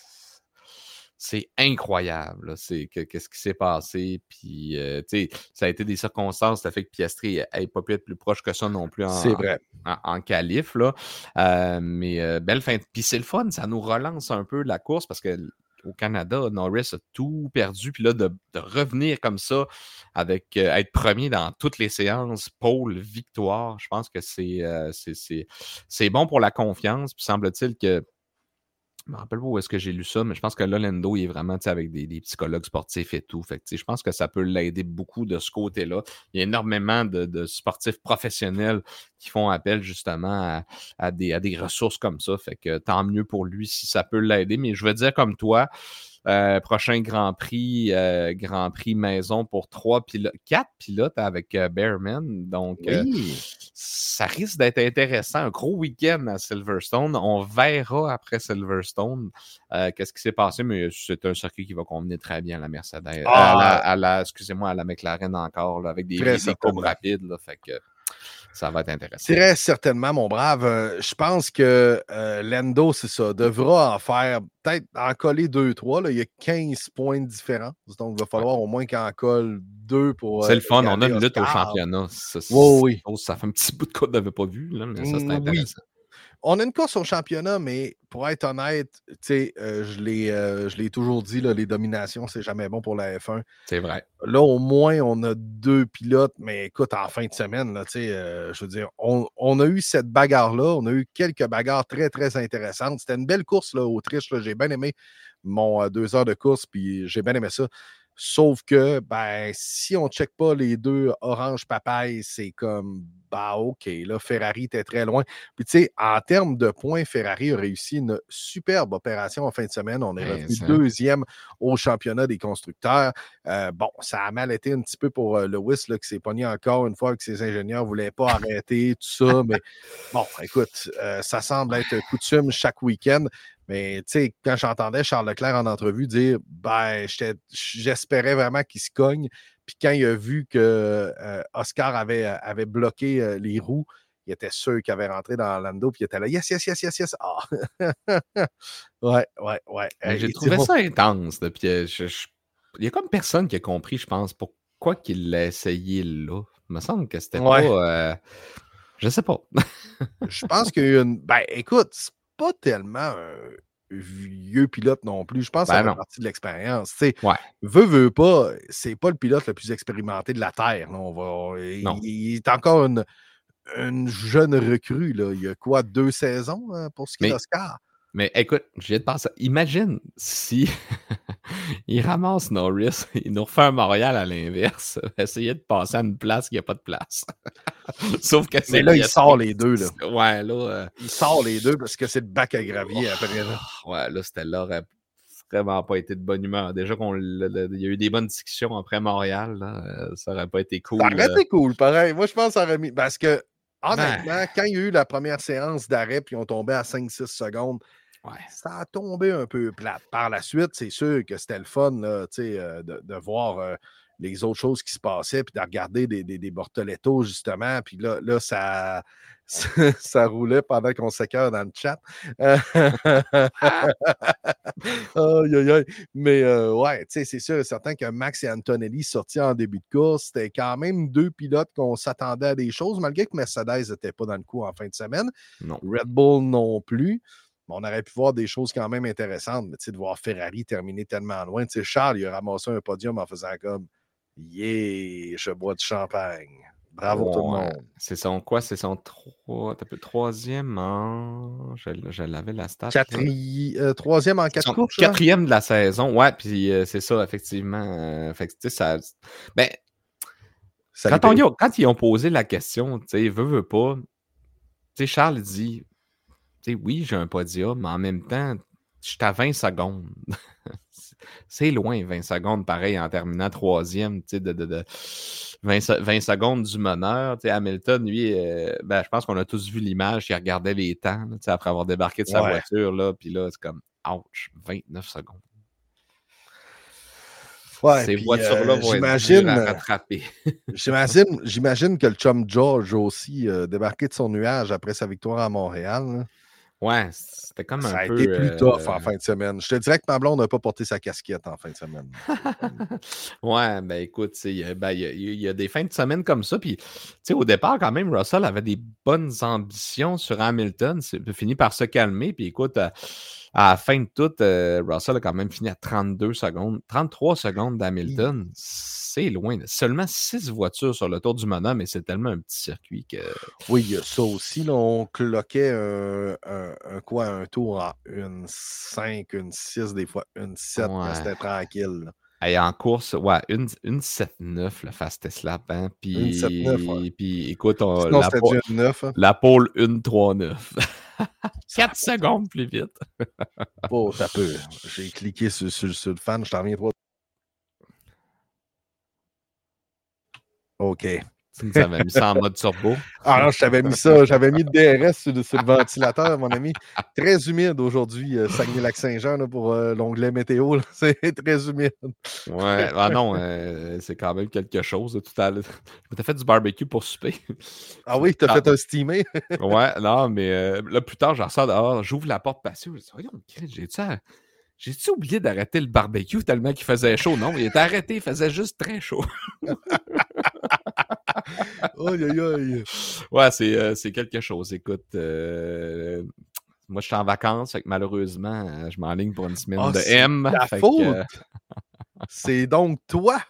c'est incroyable. Là. C'est que- qu'est-ce qui s'est passé. Puis, euh, tu sais, ça a été des circonstances. Ça fait que Piastri n'ait pas pu être plus proche que ça non plus C'est en, vrai. en, en qualif. Là. Euh, mais euh, belle fin. de- Puis c'est le fun. Ça nous relance un peu la course parce que au Canada, Norris a tout perdu. Puis là, de, de revenir comme ça, avec euh, être premier dans toutes les séances, pôle, victoire, je pense que c'est, euh, c'est, c'est, c'est bon pour la confiance. Puis semble-t-il que, je me rappelle pas où est-ce que j'ai lu ça, mais je pense que là, Lando, il est vraiment tu sais, avec des, des psychologues sportifs et tout. Fait que, tu sais, je pense que ça peut l'aider beaucoup de ce côté-là. Il y a énormément de, de sportifs professionnels qui font appel justement à, à des, à des ressources comme ça. Fait que tant mieux pour lui si ça peut l'aider. Mais je veux dire comme toi, euh, prochain Grand Prix, euh, Grand Prix maison pour trois pilotes, quatre pilotes avec euh, Bearman. Donc, euh, Oui. ça risque d'être intéressant. Un gros week-end à Silverstone. On verra après Silverstone euh, qu'est-ce qui s'est passé, mais c'est un circuit qui va convenir très bien à la Mercedes. Euh, à, la, Ah, à la, excusez-moi, à la McLaren encore, là, avec des, très des, des courbes certainement. rapides. Là, fait que ça va être intéressant. Très certainement, mon brave. Euh, je pense que euh, Lando, c'est ça, devra en faire, peut-être en coller deux, trois. Là. Il y a quinze points de différence. Donc, il va Ouais. falloir au moins qu'il en colle deux pour C'est euh, le fun. On a égaler une lutte au Oscar. championnat. Ça, Oui, oui. ça fait un petit bout de coup qu'on n'avait pas vu, là, mais ça, c'est Mm, oui. intéressant. on a une course au championnat, mais pour être honnête, euh, je l'ai euh, je l'ai toujours dit, là, les dominations, c'est jamais bon pour la F un. C'est vrai. Là, au moins, on a deux pilotes, mais écoute, en fin de semaine, là, euh, je veux dire, on, on a eu cette bagarre-là, on a eu quelques bagarres très, très intéressantes. C'était une belle course, là, Autriche, là, j'ai bien aimé mon euh, deux heures de course, puis j'ai bien aimé ça. Sauf que, ben, si on ne check pas les deux orange papaye, c'est comme, bah, OK, là, Ferrari était très loin. Puis, tu sais, en termes de points, Ferrari a réussi une superbe opération en fin de semaine. On est Ben, revenu ça. deuxième au championnat des constructeurs. Euh, bon, ça a mal été un petit peu pour euh, Lewis, là, qui s'est pogné encore une fois que ses ingénieurs ne voulaient pas arrêter, tout ça. Mais bon, écoute, euh, ça semble être coutume chaque week-end. Mais tu sais, quand j'entendais Charles Leclerc en entrevue dire ben, j'espérais vraiment qu'il se cogne. Puis quand il a vu que euh, Oscar avait, avait bloqué euh, les roues, il était sûr qu'il avait rentré dans Lando, puis il était là, yes, yes, yes, yes, yes. Ah! ouais, ouais, ouais. Mais j'ai Et trouvé bon. ça intense. Là, puis, euh, je, je... Il y a comme personne qui a compris, je pense, pourquoi qu'il l'a essayé là. Il me semble que c'était ouais. pas. Euh... Je sais pas. Je pense qu'il y a une. Ben, écoute, c'est pas tellement un vieux pilote non plus. Je pense que Ben ça fait non. partie de l'expérience. Tu sais, Ouais. veut, veut pas, c'est pas le pilote le plus expérimenté de la Terre. Là. On va, il, Non. il est encore une, une jeune recrue. Là. Il y a quoi, deux saisons hein, pour ce qui est Mais, d'Oscar? mais écoute, je viens de penser. Imagine si il ramasse Norris, il nous refait un Montréal à l'inverse, essayer de passer à une place qui n'a pas de place. Sauf que c'est. Mais là, il sort les deux. Là. Ouais, là. Euh... Il sort les deux parce que c'est le bac à gravier oh, après. Là. Ouais, là, c'était là. Vraiment pas été de bonne humeur. Déjà qu'il y a eu des bonnes discussions après Montréal, là, ça aurait pas été cool. Ça aurait été cool, pareil. Moi, je pense que ça aurait mis. Parce que, honnêtement, ben... quand il y a eu la première séance d'arrêt, puis on tombait à cinq six secondes, ouais. ça a tombé un peu plate. Par la suite, c'est sûr que c'était le fun là, euh, de, de voir euh, les autres choses qui se passaient, puis de regarder des, des, des Bortoletto, justement. Puis là, là ça, ça, ça roulait pendant qu'on s'écœure dans le chat. aïe, aïe, aïe. Mais euh, ouais, c'est sûr et certain que Max et Antonelli sortis en début de course, c'était quand même deux pilotes qu'on s'attendait à des choses, malgré que Mercedes n'était pas dans le coup en fin de semaine. Non. Red Bull non plus. On aurait pu voir des choses quand même intéressantes, mais de voir Ferrari terminer tellement loin. T'sais, Charles, il a ramassé un podium en faisant comme yeah, je bois du champagne. Bravo oh, tout le monde. C'est son quoi? C'est son trois, troisième en. Je, je l'avais la stat. Quatri... Euh, troisième en quatre courses. Quatrième de la saison, ouais, puis euh, c'est ça, effectivement. Euh, fait que, tu sais, ça. Ben. Ça quand, on y a, quand ils ont posé la question, tu sais, veut, veut pas. Tu sais, Charles dit. Tu sais, oui, j'ai un podium, mais en même temps, je suis à vingt secondes. C'est loin, vingt secondes, pareil, en terminant troisième, tu sais, de, de, de vingt, vingt secondes du meneur. Tu sais, Hamilton, lui, euh, ben, je pense qu'on a tous vu l'image, il regardait les temps, tu sais, après avoir débarqué de sa ouais. voiture, là, puis là, c'est comme, ouch, vingt-neuf secondes. Ouais, Ces puis, voitures-là euh, vont j'imagine, être dures à rattraper. j'imagine, j'imagine que le chum George aussi euh, débarqué de son nuage après sa victoire à Montréal. Là. Ouais, c'était comme ça un peu... Ça a été plus euh... tough en fin de semaine. Je te dirais que ma blonde n'a pas porté sa casquette en fin de semaine. ouais, ben écoute, il y, ben, y, y a des fins de semaine comme ça. Puis, au départ, quand même, Russell avait des bonnes ambitions sur Hamilton. C'est fini par se calmer. Puis écoute, à, à la fin de tout, euh, Russell a quand même fini à trente-deux secondes, trente-trois secondes d'Hamilton. Oui. C'est loin. Seulement six voitures sur le tour du Mona, mais c'est tellement un petit circuit que... Oui, il y a ça aussi. Là, on cloquait un, un, un, quoi, un tour en une cinq, une six, des fois une sept, ouais. C'était tranquille. Là. Et en course, ouais, une, une sept neuf, le fastest lap. Hein? Puis, une sept neuf, ouais. Puis, écoute, on, Sinon, la, pole, du neuf, hein? la pole une trois neuf. quatre secondes plus vite. Oh, ça peut. J'ai cliqué sur, sur, sur le fan, je t'en reviens trois. OK. Tu nous avais mis ça en mode turbo. Ah non, je t'avais mis ça. J'avais mis le D R S sur, sur le ventilateur, mon ami. Très humide aujourd'hui, euh, Saguenay-Lac-Saint-Jean, pour euh, l'onglet météo. Là. C'est très humide. Ouais, ah non, euh, c'est quand même quelque chose. Tout à l'heure. Je m'étais fait du barbecue pour souper. Ah oui, t'as ah. fait un steamé? ouais, non, mais euh, là, plus tard, j'en ressors dehors, j'ouvre la porte patio. Je dis, voyons, j'ai-tu à... J'ai-tu oublié d'arrêter le barbecue tellement qu'il faisait chaud? Non, il était arrêté, il faisait juste très chaud. Aïe, aïe, aïe. Ouais, c'est, euh, c'est quelque chose. Écoute, euh, moi, je suis en vacances, fait que malheureusement, euh, je m'enligne pour une semaine Ah, de c'est M. ta Fait que, faute! euh, C'est donc toi,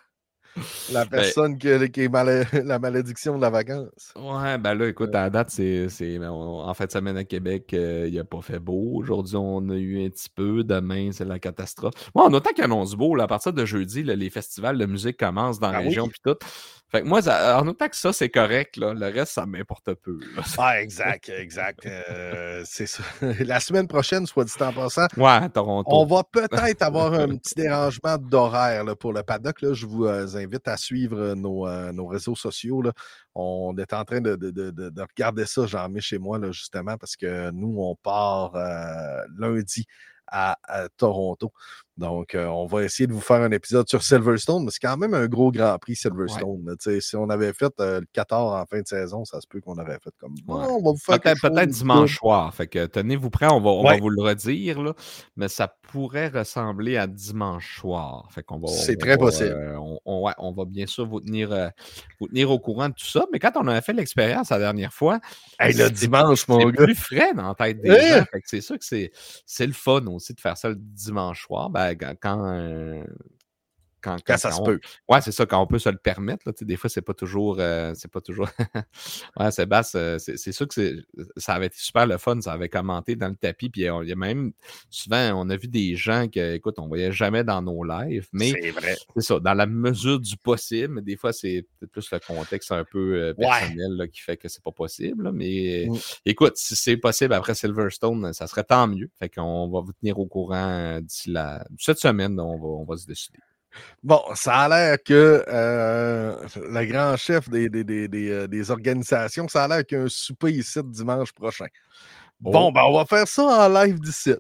la ben, personne qui a, qui est mal- la malédiction de la vacance. ouais, ben là, écoute, Euh, à la date, c'est, c'est ben, on- en fin de semaine à Québec, euh, il a pas fait beau. Aujourd'hui, on a eu un petit peu. Demain, c'est la catastrophe. Moi, en autant qu'il annonce beau, là, à partir de jeudi, là, les festivals de musique commencent dans la ah oui? région puis tout. Fait que moi, ça- en autant que ça, c'est correct, là. Le reste, ça m'importe peu, là. Ah, exact, exact. Euh, c'est ça. La semaine prochaine, soit dit en passant, Ouais, à on Toronto. va peut-être avoir un petit dérangement d'horaire là, pour le paddock. Là. Je vous euh, invite à suivre nos, euh, nos réseaux sociaux. Là. On est en train de, de, de, de- de regarder ça, j'en mets chez moi, là, justement, parce que nous, on part euh, lundi à, à Toronto. Donc, euh, on va essayer de vous faire un épisode sur Silverstone, mais c'est quand même un gros Grand Prix Ouais, Silverstone. Là. Tu sais, si on avait fait euh, le quatorze en fin de saison, ça se peut qu'on aurait fait comme bon, ouais. on va vous faire quelque Peut-être, chose peut-être de good. dimanche soir. Fait que tenez-vous prêts, on va, on va Ouais, vous le redire, là. Mais ça pourrait ressembler à dimanche soir. Fait qu'on va, c'est on très va, possible. euh, on, on- ouais, on va bien sûr vous tenir, euh, vous tenir au courant de tout ça. Mais quand on a fait l'expérience la dernière fois, Hey, le c'est dimanche, c'est mon gars. plus frais dans la tête des Hein? gens. Fait que c'est sûr que c'est, c'est le fun aussi de faire ça le dimanche soir. Ben, quand, quand, euh, quand, Quand quand, ça quand se on... peut. Ouais, c'est ça, quand on peut se le permettre, là, tu sais, des fois, c'est pas toujours. euh, c'est pas toujours. Ouais, Sébastien, euh, c'est c'est sûr que c'est, ça avait été super le fun, ça avait commenté dans le tapis, puis on- il y a même souvent, on a vu des gens que, écoute, on voyait jamais dans nos lives, mais C'est vrai. c'est ça, dans la mesure du possible, mais des fois, c'est peut-être plus le contexte un peu euh, Ouais. personnel là, qui fait que c'est pas possible, là, mais Mm. écoute, si c'est possible après Silverstone, ça serait tant mieux. Fait qu'on va vous tenir au courant euh, d'ici la... cette semaine, on va, on va se décider. Bon, ça a l'air que euh, le grand chef des, des, des, des, euh, des organisations, ça a l'air qu'il y a un souper ici dimanche prochain. Bon, Oh, ben, on va faire ça en live d'ici.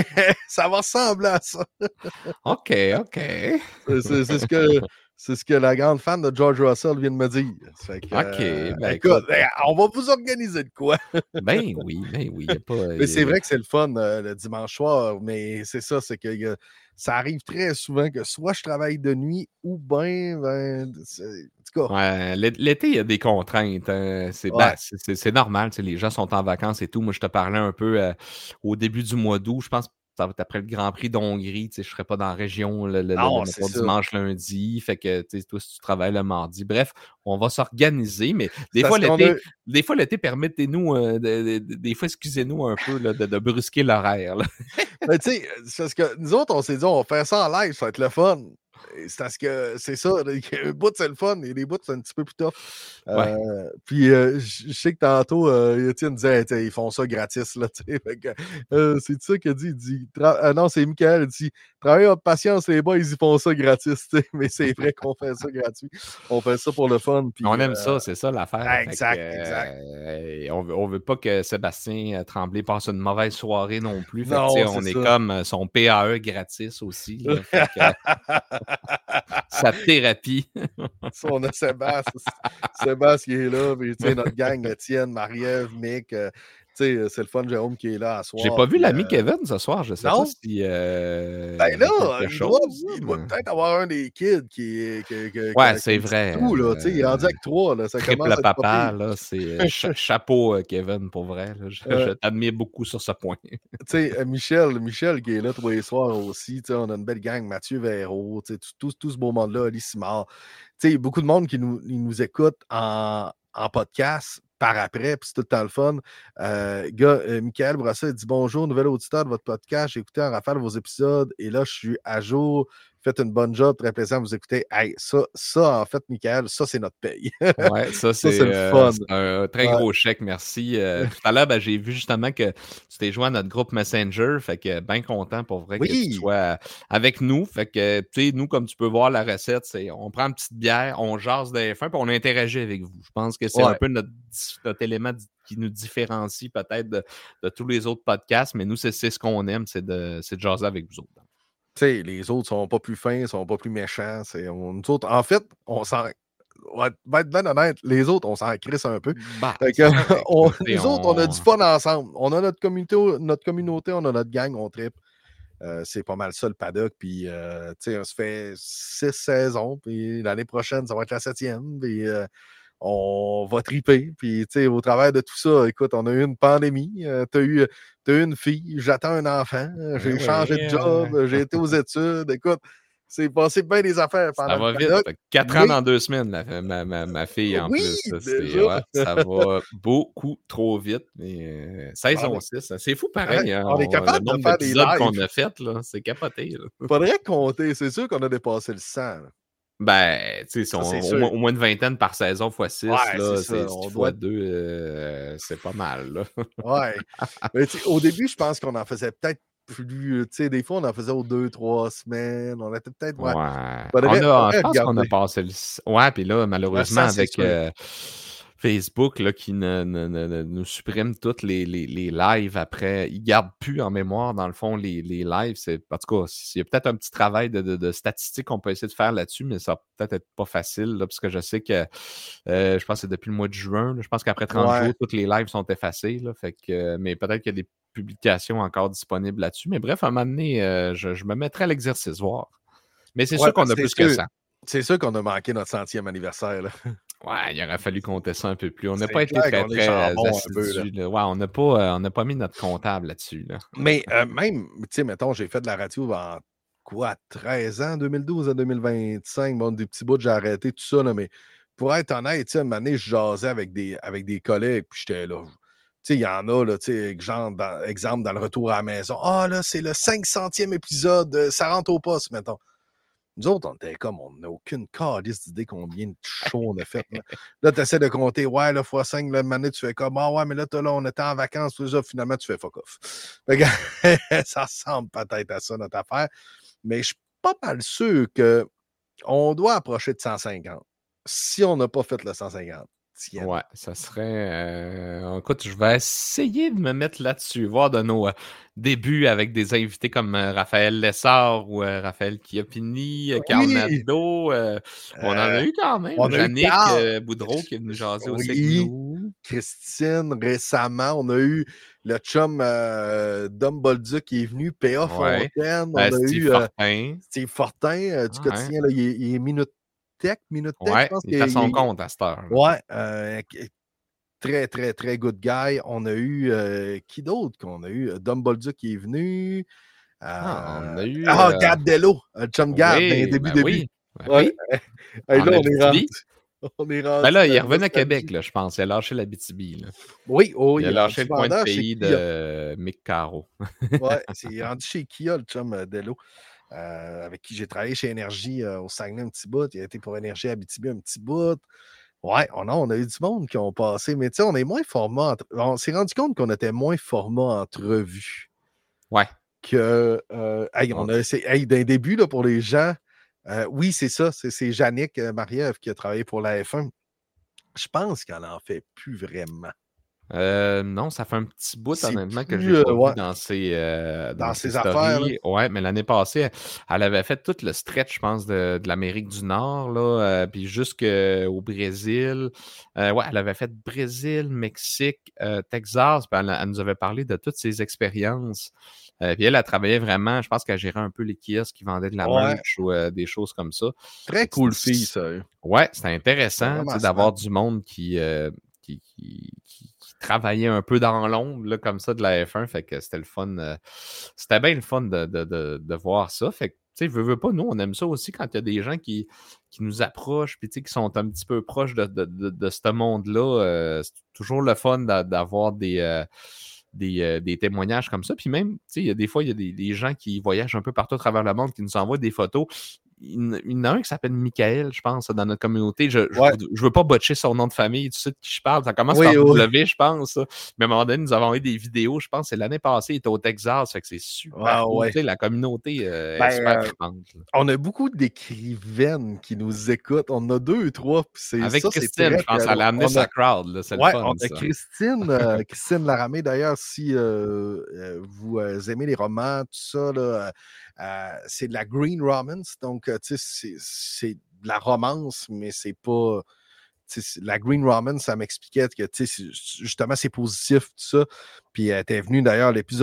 Ça va ressembler à ça. OK, OK. C'est c'est- c'est ce que, c'est ce que la grande fan de George Russell vient de me dire. Fait que, euh, OK, ben écoute, écoute, eh, on va vous organiser de quoi. ben oui, ben oui, il y a pas... Mais y a- c'est y a- vrai que c'est le fun euh, le dimanche soir, mais c'est ça, c'est que y a- ça arrive très souvent que soit je travaille de nuit ou bien, ben, c'est- en tout cas, Ouais, l'é- l'été, il y a des contraintes. hein. C'est ben, ouais. c'est c'est- c'est normal, tu sais, les gens sont en vacances et tout. Moi, je te parlais un peu euh, au début du mois d'août. Je pense que ça va être après le Grand Prix d'Hongrie. Tu sais, je ne serai pas dans la région le, le, le- le- Non, c'est mettons, ça. dimanche, lundi. Fait que tu sais, toi, si tu travailles le mardi. Bref, on va s'organiser. Mais C'est des fois, parce qu'on a. l'été, des fois, l'été, permettez-nous, euh, de- de- des fois, excusez-nous un peu là, de, de brusquer l'horaire. là. Ben, tu sais, c'est parce que nous autres, on s'est dit, on va faire ça en live, ça va être le fun. Et c'est parce que c'est ça, là, un bout, c'est le fun, et les bouts, c'est un petit peu plus tough. Ouais. Euh, puis, euh, je je sais que tantôt, euh, Étienne disait, Hey, t'sais, ils font ça gratis, là, tu sais. Fait que, euh, c'est ça qu'il a dit. Il dit tra- ah non, c'est Michael, il dit, travaillez votre patience, les boys, ils font ça gratis, tu sais. Mais c'est vrai qu'on fait ça gratuit. On fait ça pour le fun. Puis, On aime euh, ça, c'est ça l'affaire. Fait que, exact, exact. euh, on veut, on veut pas que Sébastien euh, Tremblay passe une mauvaise soirée non plus. Fait que, tu sais, Non, c'est on est ça. comme euh, son P A E gratis aussi. là. Fait que, euh, sa thérapie. Ça, on a Sébastien. Sébastien qui est là, puis tu sais, notre gang, Étienne, Marie-Ève, Mick, euh, tu sais, c'est le fun, Jérôme qui est là à J'ai soir. pas vu Puis, l'ami euh, Kevin ce soir. Je sais pas non? si euh, Ben il y avait là, quelque il doit, chose. il doit mais- peut-être avoir un des kids qui est qui, qui, qui, Ouais, qui a c'est un petit vrai. trou, là. Tu sais, il est rendu euh, avec trois, là. Ça Triple commence à être pas papa, pire. là, c'est euh, cha- chapeau, euh, Kevin, pour vrai. là. Je, Euh, je t'admire beaucoup sur ce point. tu sais, euh, Michel, Michel qui est là tous les soirs aussi. Tu sais, on a une belle gang, Mathieu Véraud, tu sais, tout, tout, tout ce beau monde-là, Alice Simard. Tu sais, beaucoup de monde qui nous, ils nous écoute en, en podcast par après, puis c'est tout le temps le fun. Euh, gars, euh, Michael Brossat dit bonjour, nouvel auditeur de votre podcast. J'ai écouté en rafale vos épisodes et là, je suis à jour. Faites une bonne job, très plaisant de vous écouter. Hey, ça, ça, en fait, Michael, ça, c'est notre paye. Ouais, ça, Ça, c'est c'est le euh, fun. c'est un très Ouais. gros chèque, merci. Euh, tout à l'heure, ben, j'ai vu justement que tu t'es joint à notre groupe Messenger, fait que bien content pour vrai que tu Oui, sois avec nous. Fait que, tu sais, nous, comme tu peux voir la recette, c'est on prend une petite bière, on jase des F un, puis on interagit avec vous. Je pense que c'est un ouais. peu notre, notre élément di- qui nous différencie peut-être de, de tous les autres podcasts, mais nous, c'est c'est ce qu'on aime, c'est de, c'est de jaser avec vous autres. Tu sais, les autres sont pas plus fins, sont pas plus méchants. C'est, on, nous autres, en fait, on s'en. Ouais, va être bien honnête, les autres, on s'en crisse un peu. Bah, Fait que, c'est correct. on- là, tu sais, nous autres, on a du on... fun ensemble. On a notre communauté, notre communauté, on a notre gang, on tripe. Euh, c'est pas mal ça le paddock. Puis, euh, tu sais, on se fait six saisons. Puis l'année prochaine, ça va être la septième. Puis, euh, on va triper. Puis, tu sais, au travers de tout ça, écoute, on a eu une pandémie, euh, t'as eu, t'as eu une fille, j'attends un enfant, j'ai Ben changé oui, de euh, job, j'ai été aux études, écoute, c'est passé bien des affaires ça pendant le va vite. Canada. Fait que quatre ans Mais dans deux semaines, la- ma, ma, ma fille en oui, plus. là, C'est, déjà! ouais, ça va beaucoup trop vite. Mais, euh, On saison est, six, hein, c'est fou ouais, pareil. Hein, on est on- le capable de nombre faire des d'épisodes qu'on lives. a fait, là, c'est capoté. Là. Faudrait compter. C'est sûr qu'on a dépassé le cent. Là. Ben, tu sais, Ça, c'est au, sûr. moins, au moins une vingtaine par saison fois six, Ouais, c'est là, ça. c'est On doit fois être. deux, euh, c'est pas mal. Là. Ouais. Mais tu sais, au début, je pense qu'on en faisait peut-être plus. Tu sais, des fois, on en faisait aux deux, trois semaines. On était peut-être. Ouais. Ouais. On Faudrait, a, je faudrait pense qu'on a regarder. passé le. s- Ouais, puis là, Le malheureusement, cent, c'est avec sûr. euh, Facebook là, qui ne, ne- ne- ne- nous supprime tous les, les, les lives après. Ils gardent plus en mémoire, dans le fond, les, les lives. C'est, en tout cas, il y a peut-être un petit travail de, de, de statistique qu'on peut essayer de faire là-dessus, mais ça va peut-être être pas facile, là, parce que je sais que euh, je pense que c'est depuis le mois de juin. Là, je pense qu'après trente Ouais. jours, tous les lives sont effacés. Là, fait que, euh, mais peut-être qu'il y a des publications encore disponibles là-dessus. Mais bref, à un moment donné, euh, je, je me mettrai à l'exercice, voir. Mais c'est Ouais, sûr qu'on parce a que c'est plus que sûr. ça. C'est sûr qu'on a manqué notre centième anniversaire. Là. Ouais, il aurait fallu compter ça un peu plus. On n'a C'est pas été clair très, qu'on est très euh, charbon un peu. Là. assidus. Là. Ouais, on n'a pas, euh, on n'a pas mis notre comptable là-dessus. Là. Mais euh, même, tu sais, mettons, j'ai fait de la radio en quoi, treize ans, deux mille douze à deux mille vingt-cinq. Bon, des petits bouts, j'ai arrêté tout ça, là, mais pour être honnête, tu sais, à un moment donné, je jasais avec des, avec des collègues, puis j'étais là. Tu sais, il y en a, là, tu sais, exemple dans, exemple, dans le retour à la maison. Ah, là, c'est le cinq centième épisode, euh, ça rentre au poste, mettons. Nous autres, on était comme, on n'a aucune calice d'idée combien de shows on a fait. Là, là tu essaies de compter, ouais, là, fois cinq, là, année, tu fais comme, ah ouais, mais là, là, on était en vacances, tout ça, finalement, tu fais fuck off. Fait que, ça ressemble peut-être à ça, notre affaire. Mais je suis pas mal sûr qu'on doit approcher de cent cinquante. Si on n'a pas fait le cent cinquante. Tiens. Ouais, ça serait. Euh, écoute, je vais essayer de me mettre là-dessus, voir de nos euh, débuts avec des invités comme euh, Raphaël Lessard ou euh, Raphaël Chiappini, euh, Carl Oui! Nadeau. Euh, on en Euh, a eu quand même. on a eu Yannick Carl. euh, Boudreau qui est venu jaser aussi avec Oui. nous. Christine, récemment, on a eu le chum euh, Dom Bolduc qui est venu, P A Ouais. Fontaine, on Euh, a Steve eu euh, Fortin. Steve Fortin euh, du Ouais. quotidien, là, il, est, il est Minute Tech, Minute Tech, je Ouais, pense il qu'il fait est, son il est- compte à cette heure. Là. Ouais, euh, très, très, très good guy. On a eu euh, qui d'autre qu'on a eu? Dom Bolduc qui est venu. Ah, on Euh, a eu. Ah, euh, Gab Dello, le chum Gab, dans les Oui, début, ben début. oui. Ben Ouais. oui. Hey, En là, on est rendu. Abitibi. On est Ben rendu là, il dans est la revenu à nostalgie. Québec, là, je pense. Il a lâché l'Abitibi. Là. Oui, oh, Il a il est lâché rendu le coin de vendeur chez pays Kia. de Mick Caro. Ouais, c'est rendu chez Kia, le chum euh, Dello, euh, avec qui j'ai travaillé chez Énergie euh, au Saguenay un petit bout. Il a été pour Énergie à Abitibi un petit bout. Ouais, on a, on a eu du monde qui ont passé, mais tu sais, on est moins format. entre- On s'est rendu compte qu'on était moins format entrevue Ouais. que. Euh, hey, on On- a essayé. Hey, d'un début, là, pour les gens, euh, oui, c'est ça. C'est c'est Yannick euh, Marie-Ève qui a travaillé pour la F un. Je pense qu'elle en fait plus vraiment. Euh, non, ça fait un petit bout, C'est honnêtement, que je plus l'ai euh, pas vu ouais, dans ses, euh, dans dans ses ses affaires. Là. stories. Ouais, mais l'année passée, elle, elle avait fait tout le stretch, je pense, de, de l'Amérique du Nord, là, euh, puis jusqu'au Brésil. Euh, ouais, elle avait fait Brésil, Mexique, euh, Texas, puis elle, elle nous avait parlé de toutes ses expériences. Euh, puis elle, elle travaillait vraiment, je pense qu'elle gérait un peu les kiosques qui vendaient de la Ouais, merch ou euh, des choses comme ça. très Fait que cool c'est- fille, ça. Ouais, c'était C'est intéressant, tu vraiment sais, smart. d'avoir du monde qui, euh, qui, qui, qui- qui travaillait un peu dans l'ombre, là, comme ça, de la F un. Fait que c'était le fun. euh, c'était bien le fun de, de, de, de voir ça. Fait que, tu sais, veux, veux pas, nous, on aime ça aussi quand il y a des gens qui, qui nous approchent, puis tu sais, qui sont un petit peu proches de, de, de, de ce monde-là. Euh, c'est toujours le fun d'a- d'avoir des. euh, Des, euh, des témoignages comme ça. Puis même, tu sais, il y a des fois, il y a des, des gens qui voyagent un peu partout à travers le monde qui nous envoient des photos. Il, il y en a un qui s'appelle Michael, je pense, dans notre communauté. Je je, Ouais. je veux pas botcher son nom de famille, tu sais de qui je parle. Ça commence Oui, par oui. W, je pense. ça. Mais à un moment donné, nous avons envoyé des vidéos, je pense, c'est l'année passée, il était au Texas, fait que c'est super Ah, cool. ouais. Tu sais, la communauté euh, est Ben, super euh, trippante. là. on a beaucoup d'écrivaines qui nous écoutent. On en a deux, trois. Puis c'est Avec ça, c'est Christine, très, je pense, très elle drôle. a amené On a, sa crowd, là, c'est le ouais, fun, on a ça. Christine, euh, Christine Laramé, d'ailleurs, si euh, euh, vous euh, aimez les romans, tout ça, là, euh, euh, c'est de la green romance. Donc, euh, tu sais, c'est- c'est de la romance, mais c'est pas. Tu sais, c'est- la green romance, ça m'expliquait que tu sais, c'est- justement, c'est positif, tout ça. Puis elle était venue d'ailleurs, l'épisode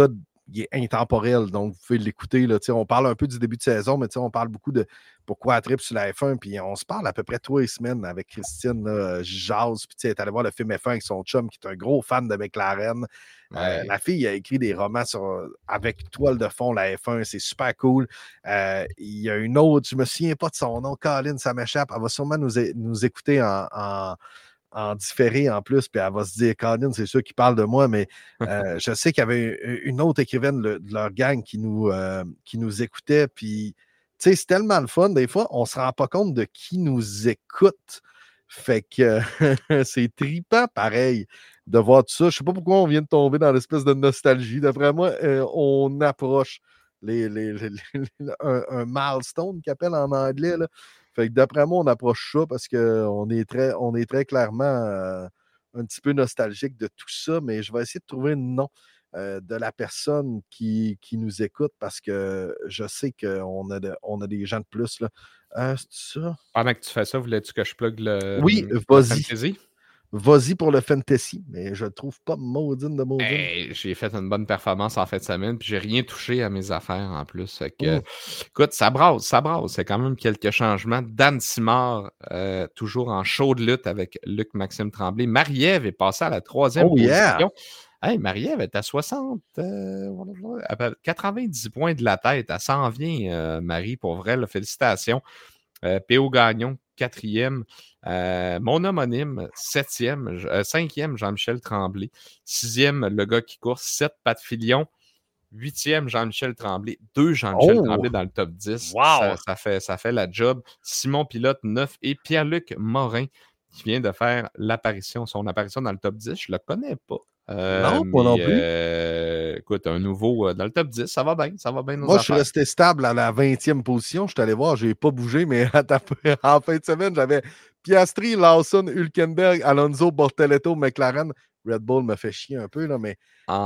il est intemporel, donc vous pouvez l'écouter. Là, on parle un peu du début de saison, mais on parle beaucoup de pourquoi elle tripe sur la F un, puis on se parle à peu près trois semaines avec Christine, là, jase, puis elle est allée voir le film F un avec son chum, qui est un gros fan de McLaren. Ouais. Euh, la fille a écrit des romans sur, avec toile de fond, la F un, c'est super cool. Euh, il y a une autre, je me souviens pas de son nom, Colin, ça m'échappe, elle va sûrement nous, nous écouter en... en en différé en plus, puis elle va se dire, Colin, c'est sûr qu'il parle de moi, mais euh, je sais qu'il y avait une autre écrivaine de leur gang qui nous, euh, qui nous écoutait, puis tu sais, c'est tellement le fun, des fois, on ne se rend pas compte de qui nous écoute, fait que c'est trippant pareil de voir tout ça. Je ne sais pas pourquoi on vient de tomber dans l'espèce de nostalgie. D'après moi, euh, on approche les, les, les, les, un, un milestone qu'ils appellent en anglais, là. Fait que d'après moi, on approche ça parce qu'on est très, on est très clairement euh, un petit peu nostalgique de tout ça, mais je vais essayer de trouver le nom euh, de la personne qui, qui nous écoute parce que je sais qu'on a, de, on a des gens de plus. Là. Euh, c'est ça? Pendant que tu fais ça, voulais-tu que je plug le, oui, le vas-y. fantasy? Vas-y pour le fantasy, mais je ne trouve pas maudine de maudine. Hey, j'ai fait une bonne performance en fin de semaine, puis j'ai rien touché à mes affaires en plus. Fait que, mmh. Écoute, ça brasse, ça brasse. C'est quand même quelques changements. Dan Simard, euh, toujours en show de lutte avec Luc-Maxime Tremblay. Marie-Ève est passée à la troisième oh, position. Yeah. Hey, Marie-Ève est à soixante, euh, quatre-vingt-dix points de la tête. Elle s'en vient, euh, Marie, pour vrai. Là, félicitations. Euh, P O Gagnon, quatrième. Euh, mon homonyme, septième. Euh, cinquième, Jean-Michel Tremblay. Sixième, le gars qui court. Sept, Pat Filion. Huitième, Jean-Michel Tremblay. Deux, Jean-Michel oh! Tremblay dans le top dix. Wow! Ça, ça, fait, ça fait la job. Simon Pilote, neuf. Et Pierre-Luc Morin, qui vient de faire l'apparition, son apparition dans le top dix. Je ne le connais pas. Euh, non, pas non plus. Euh, écoute, un nouveau euh, dans le top dix, ça va bien, ça va bien. Nos Moi, affaires. je suis resté stable à la vingtième position. Je suis allé voir, je n'ai pas bougé, mais en fin de semaine, j'avais Piastri, Lawson, Hülkenberg, Alonso, Bortoleto, McLaren. Red Bull me fait chier un peu, là, mais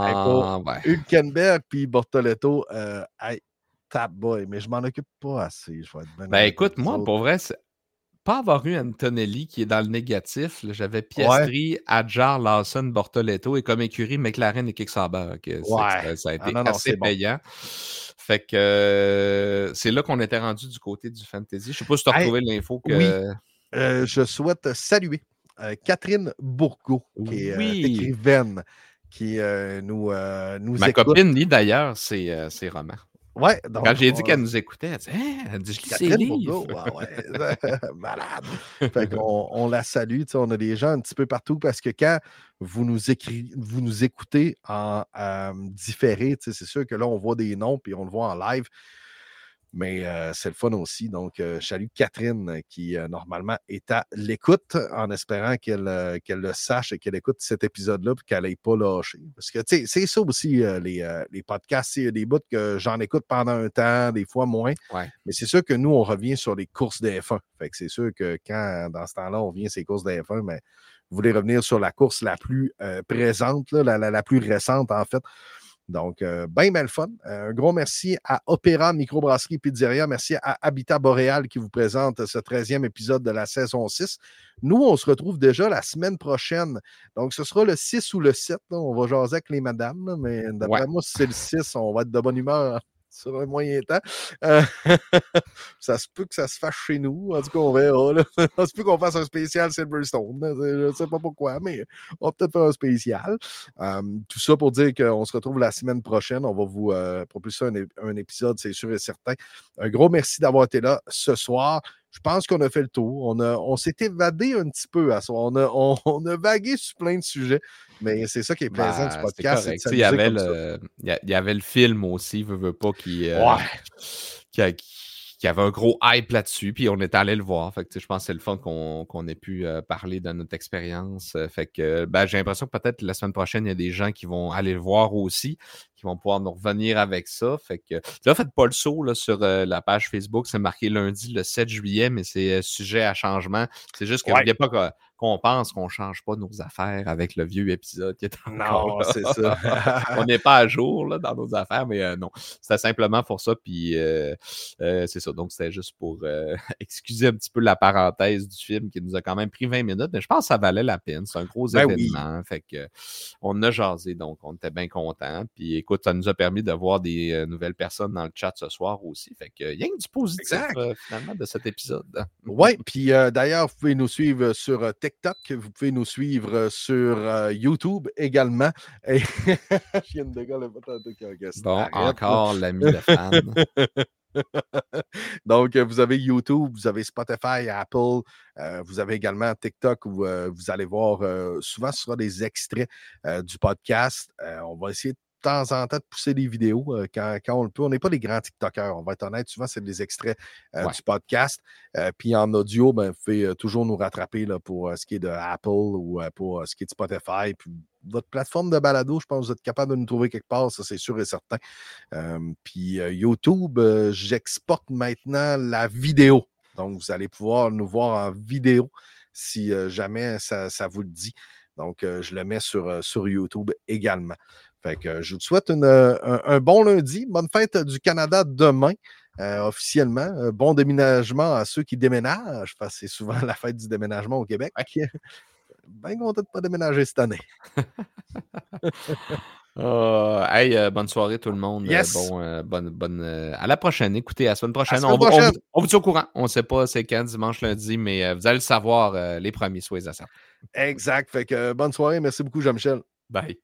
ah, ouais. Hülkenberg puis Bortoleto, euh, hey, tap boy, mais je m'en occupe pas assez. Je vais être ben écoute, moi, autres. Pour vrai, c'est... pas avoir eu Antonelli qui est dans le négatif. Là, j'avais Piastri, ouais. Adjar, Lawson, Bortoleto et comme écurie, McLaren et Kicksauber. Okay, ouais. Ça a été ah, non, non, assez payant. Bon. Fait que euh, c'est là qu'on était rendu du côté du fantasy. Je sais pas si tu as hey, retrouvé l'info que... Oui, euh, je souhaite saluer euh, Catherine Bourgault, qui est oui. euh, écrivaine, qui euh, nous, euh, nous Ma écoute. copine lit d'ailleurs ses, euh, ses romans. Ouais, donc, quand j'ai dit qu'elle nous écoutait, elle dit hey, elle dit, je lis ses livres. Ah ouais, malade. Fait qu'on on la salue. On a des gens un petit peu partout parce que quand vous nous, écri... vous nous écoutez en euh, différé, c'est sûr que là, on voit des noms puis on le voit en live. Mais euh, c'est le fun aussi. Donc, euh, je salue Catherine qui, euh, normalement, est à l'écoute en espérant qu'elle, euh, qu'elle le sache et qu'elle écoute cet épisode-là et qu'elle n'aille pas lâcher. Parce que, tu sais, c'est ça aussi, euh, les, euh, les podcasts. Il y a des bouts que j'en écoute pendant un temps, des fois moins. Ouais. Mais c'est sûr que nous, on revient sur les courses de F un. Fait que c'est sûr que quand, dans ce temps-là, on revient sur les courses de F un, mais vous voulez revenir sur la course la plus euh, présente, là, la, la, la plus récente, en fait. Donc, euh, bien, bien le fun. Euh, un gros merci à Opéra Microbrasserie Pizzeria. Merci à Habitat Boréal qui vous présente ce treizième épisode de la saison six. Nous, on se retrouve déjà la semaine prochaine. Donc, ce sera le six ou le sept. Là. On va jaser avec les madames. Là, mais d'après ouais. moi, si c'est le six, on va être de bonne humeur sur un moyen temps. Euh, ça se peut que ça se fasse chez nous. En tout cas, on verra. Là. Ça se peut qu'on fasse un spécial Silverstone. Je ne sais pas pourquoi, mais on va peut-être faire un spécial. Euh, tout ça pour dire qu'on se retrouve la semaine prochaine. On va vous euh, propulser un, un épisode, c'est sûr et certain. Un gros merci d'avoir été là ce soir. Je pense qu'on a fait le tour. On, a, on s'est évadé un petit peu à soir. On a, on, on a vagué sur plein de sujets, mais c'est ça qui est plaisant ben, du podcast. C'est c'est il, y avait le, il y avait le film aussi, veux, veux pas, qui, euh, ouais. qui, qui, qui avait un gros hype là-dessus, puis on est allé le voir. Fait que, je pense que c'est le fun qu'on, qu'on ait pu euh, parler de notre expérience. Fait que ben, j'ai l'impression que peut-être la semaine prochaine, il y a des gens qui vont aller le voir aussi, qui vont pouvoir nous revenir avec ça. Fait que là, faites pas le saut là, sur euh, la page Facebook. C'est marqué lundi, le sept juillet, mais c'est euh, sujet à changement. C'est juste que n'oubliez ouais. pas que, qu'on pense qu'on ne change pas nos affaires avec le vieux épisode qui est encore Non, là. C'est ça. On n'est pas à jour là, dans nos affaires, mais euh, non. C'était simplement pour ça, puis euh, euh, c'est ça. Donc, c'était juste pour euh, excuser un petit peu la parenthèse du film qui nous a quand même pris vingt minutes, mais je pense que ça valait la peine. C'est un gros ben événement. Oui. Fait que on a jasé, donc on était bien contents. Puis écoute, ça nous a permis de voir des euh, nouvelles personnes dans le chat ce soir aussi. Fait que il y a du positif euh, finalement de cet épisode. Oui, puis euh, d'ailleurs, vous pouvez nous suivre sur euh, TikTok, vous pouvez nous suivre euh, sur euh, YouTube également. Et... Je viens de gars, le Bon, encore l'ami de fan. Donc, vous avez YouTube, vous avez Spotify, Apple, euh, vous avez également TikTok où euh, vous allez voir, euh, souvent ce sera des extraits euh, du podcast. Euh, on va essayer de temps en temps de pousser des vidéos euh, quand, quand on le peut. On n'est pas des grands TikTokers, on va être honnête. Souvent, c'est des extraits euh, ouais. du podcast. Euh, puis en audio, ben, vous pouvez euh, toujours nous rattraper là, pour euh, ce qui est de Apple ou euh, pour euh, ce qui est de Spotify. Puis votre plateforme de balado, je pense que vous êtes capable de nous trouver quelque part, ça c'est sûr et certain. Euh, puis euh, YouTube, euh, j'exporte maintenant la vidéo. Donc, vous allez pouvoir nous voir en vidéo si euh, jamais ça, ça vous le dit. Donc, euh, je le mets sur, euh, sur YouTube également. Fait que euh, je vous souhaite une, un, un bon lundi. Bonne fête du Canada demain, euh, officiellement. Un bon déménagement à ceux qui déménagent, parce que c'est souvent la fête du déménagement au Québec. Ouais. Bien content de ne pas déménager cette année. Uh, hey, euh, bonne soirée tout le monde. Yes. Euh, bon, euh, bonne, bonne, euh, à la prochaine. Écoutez, à la semaine prochaine. À la semaine on, prochaine. On, on, on vous tient au courant. On ne sait pas c'est quand, dimanche, lundi, mais euh, vous allez le savoir euh, les premiers, soyez à ça. Exact. Fait que euh, bonne soirée. Merci beaucoup, Jean-Michel. Bye.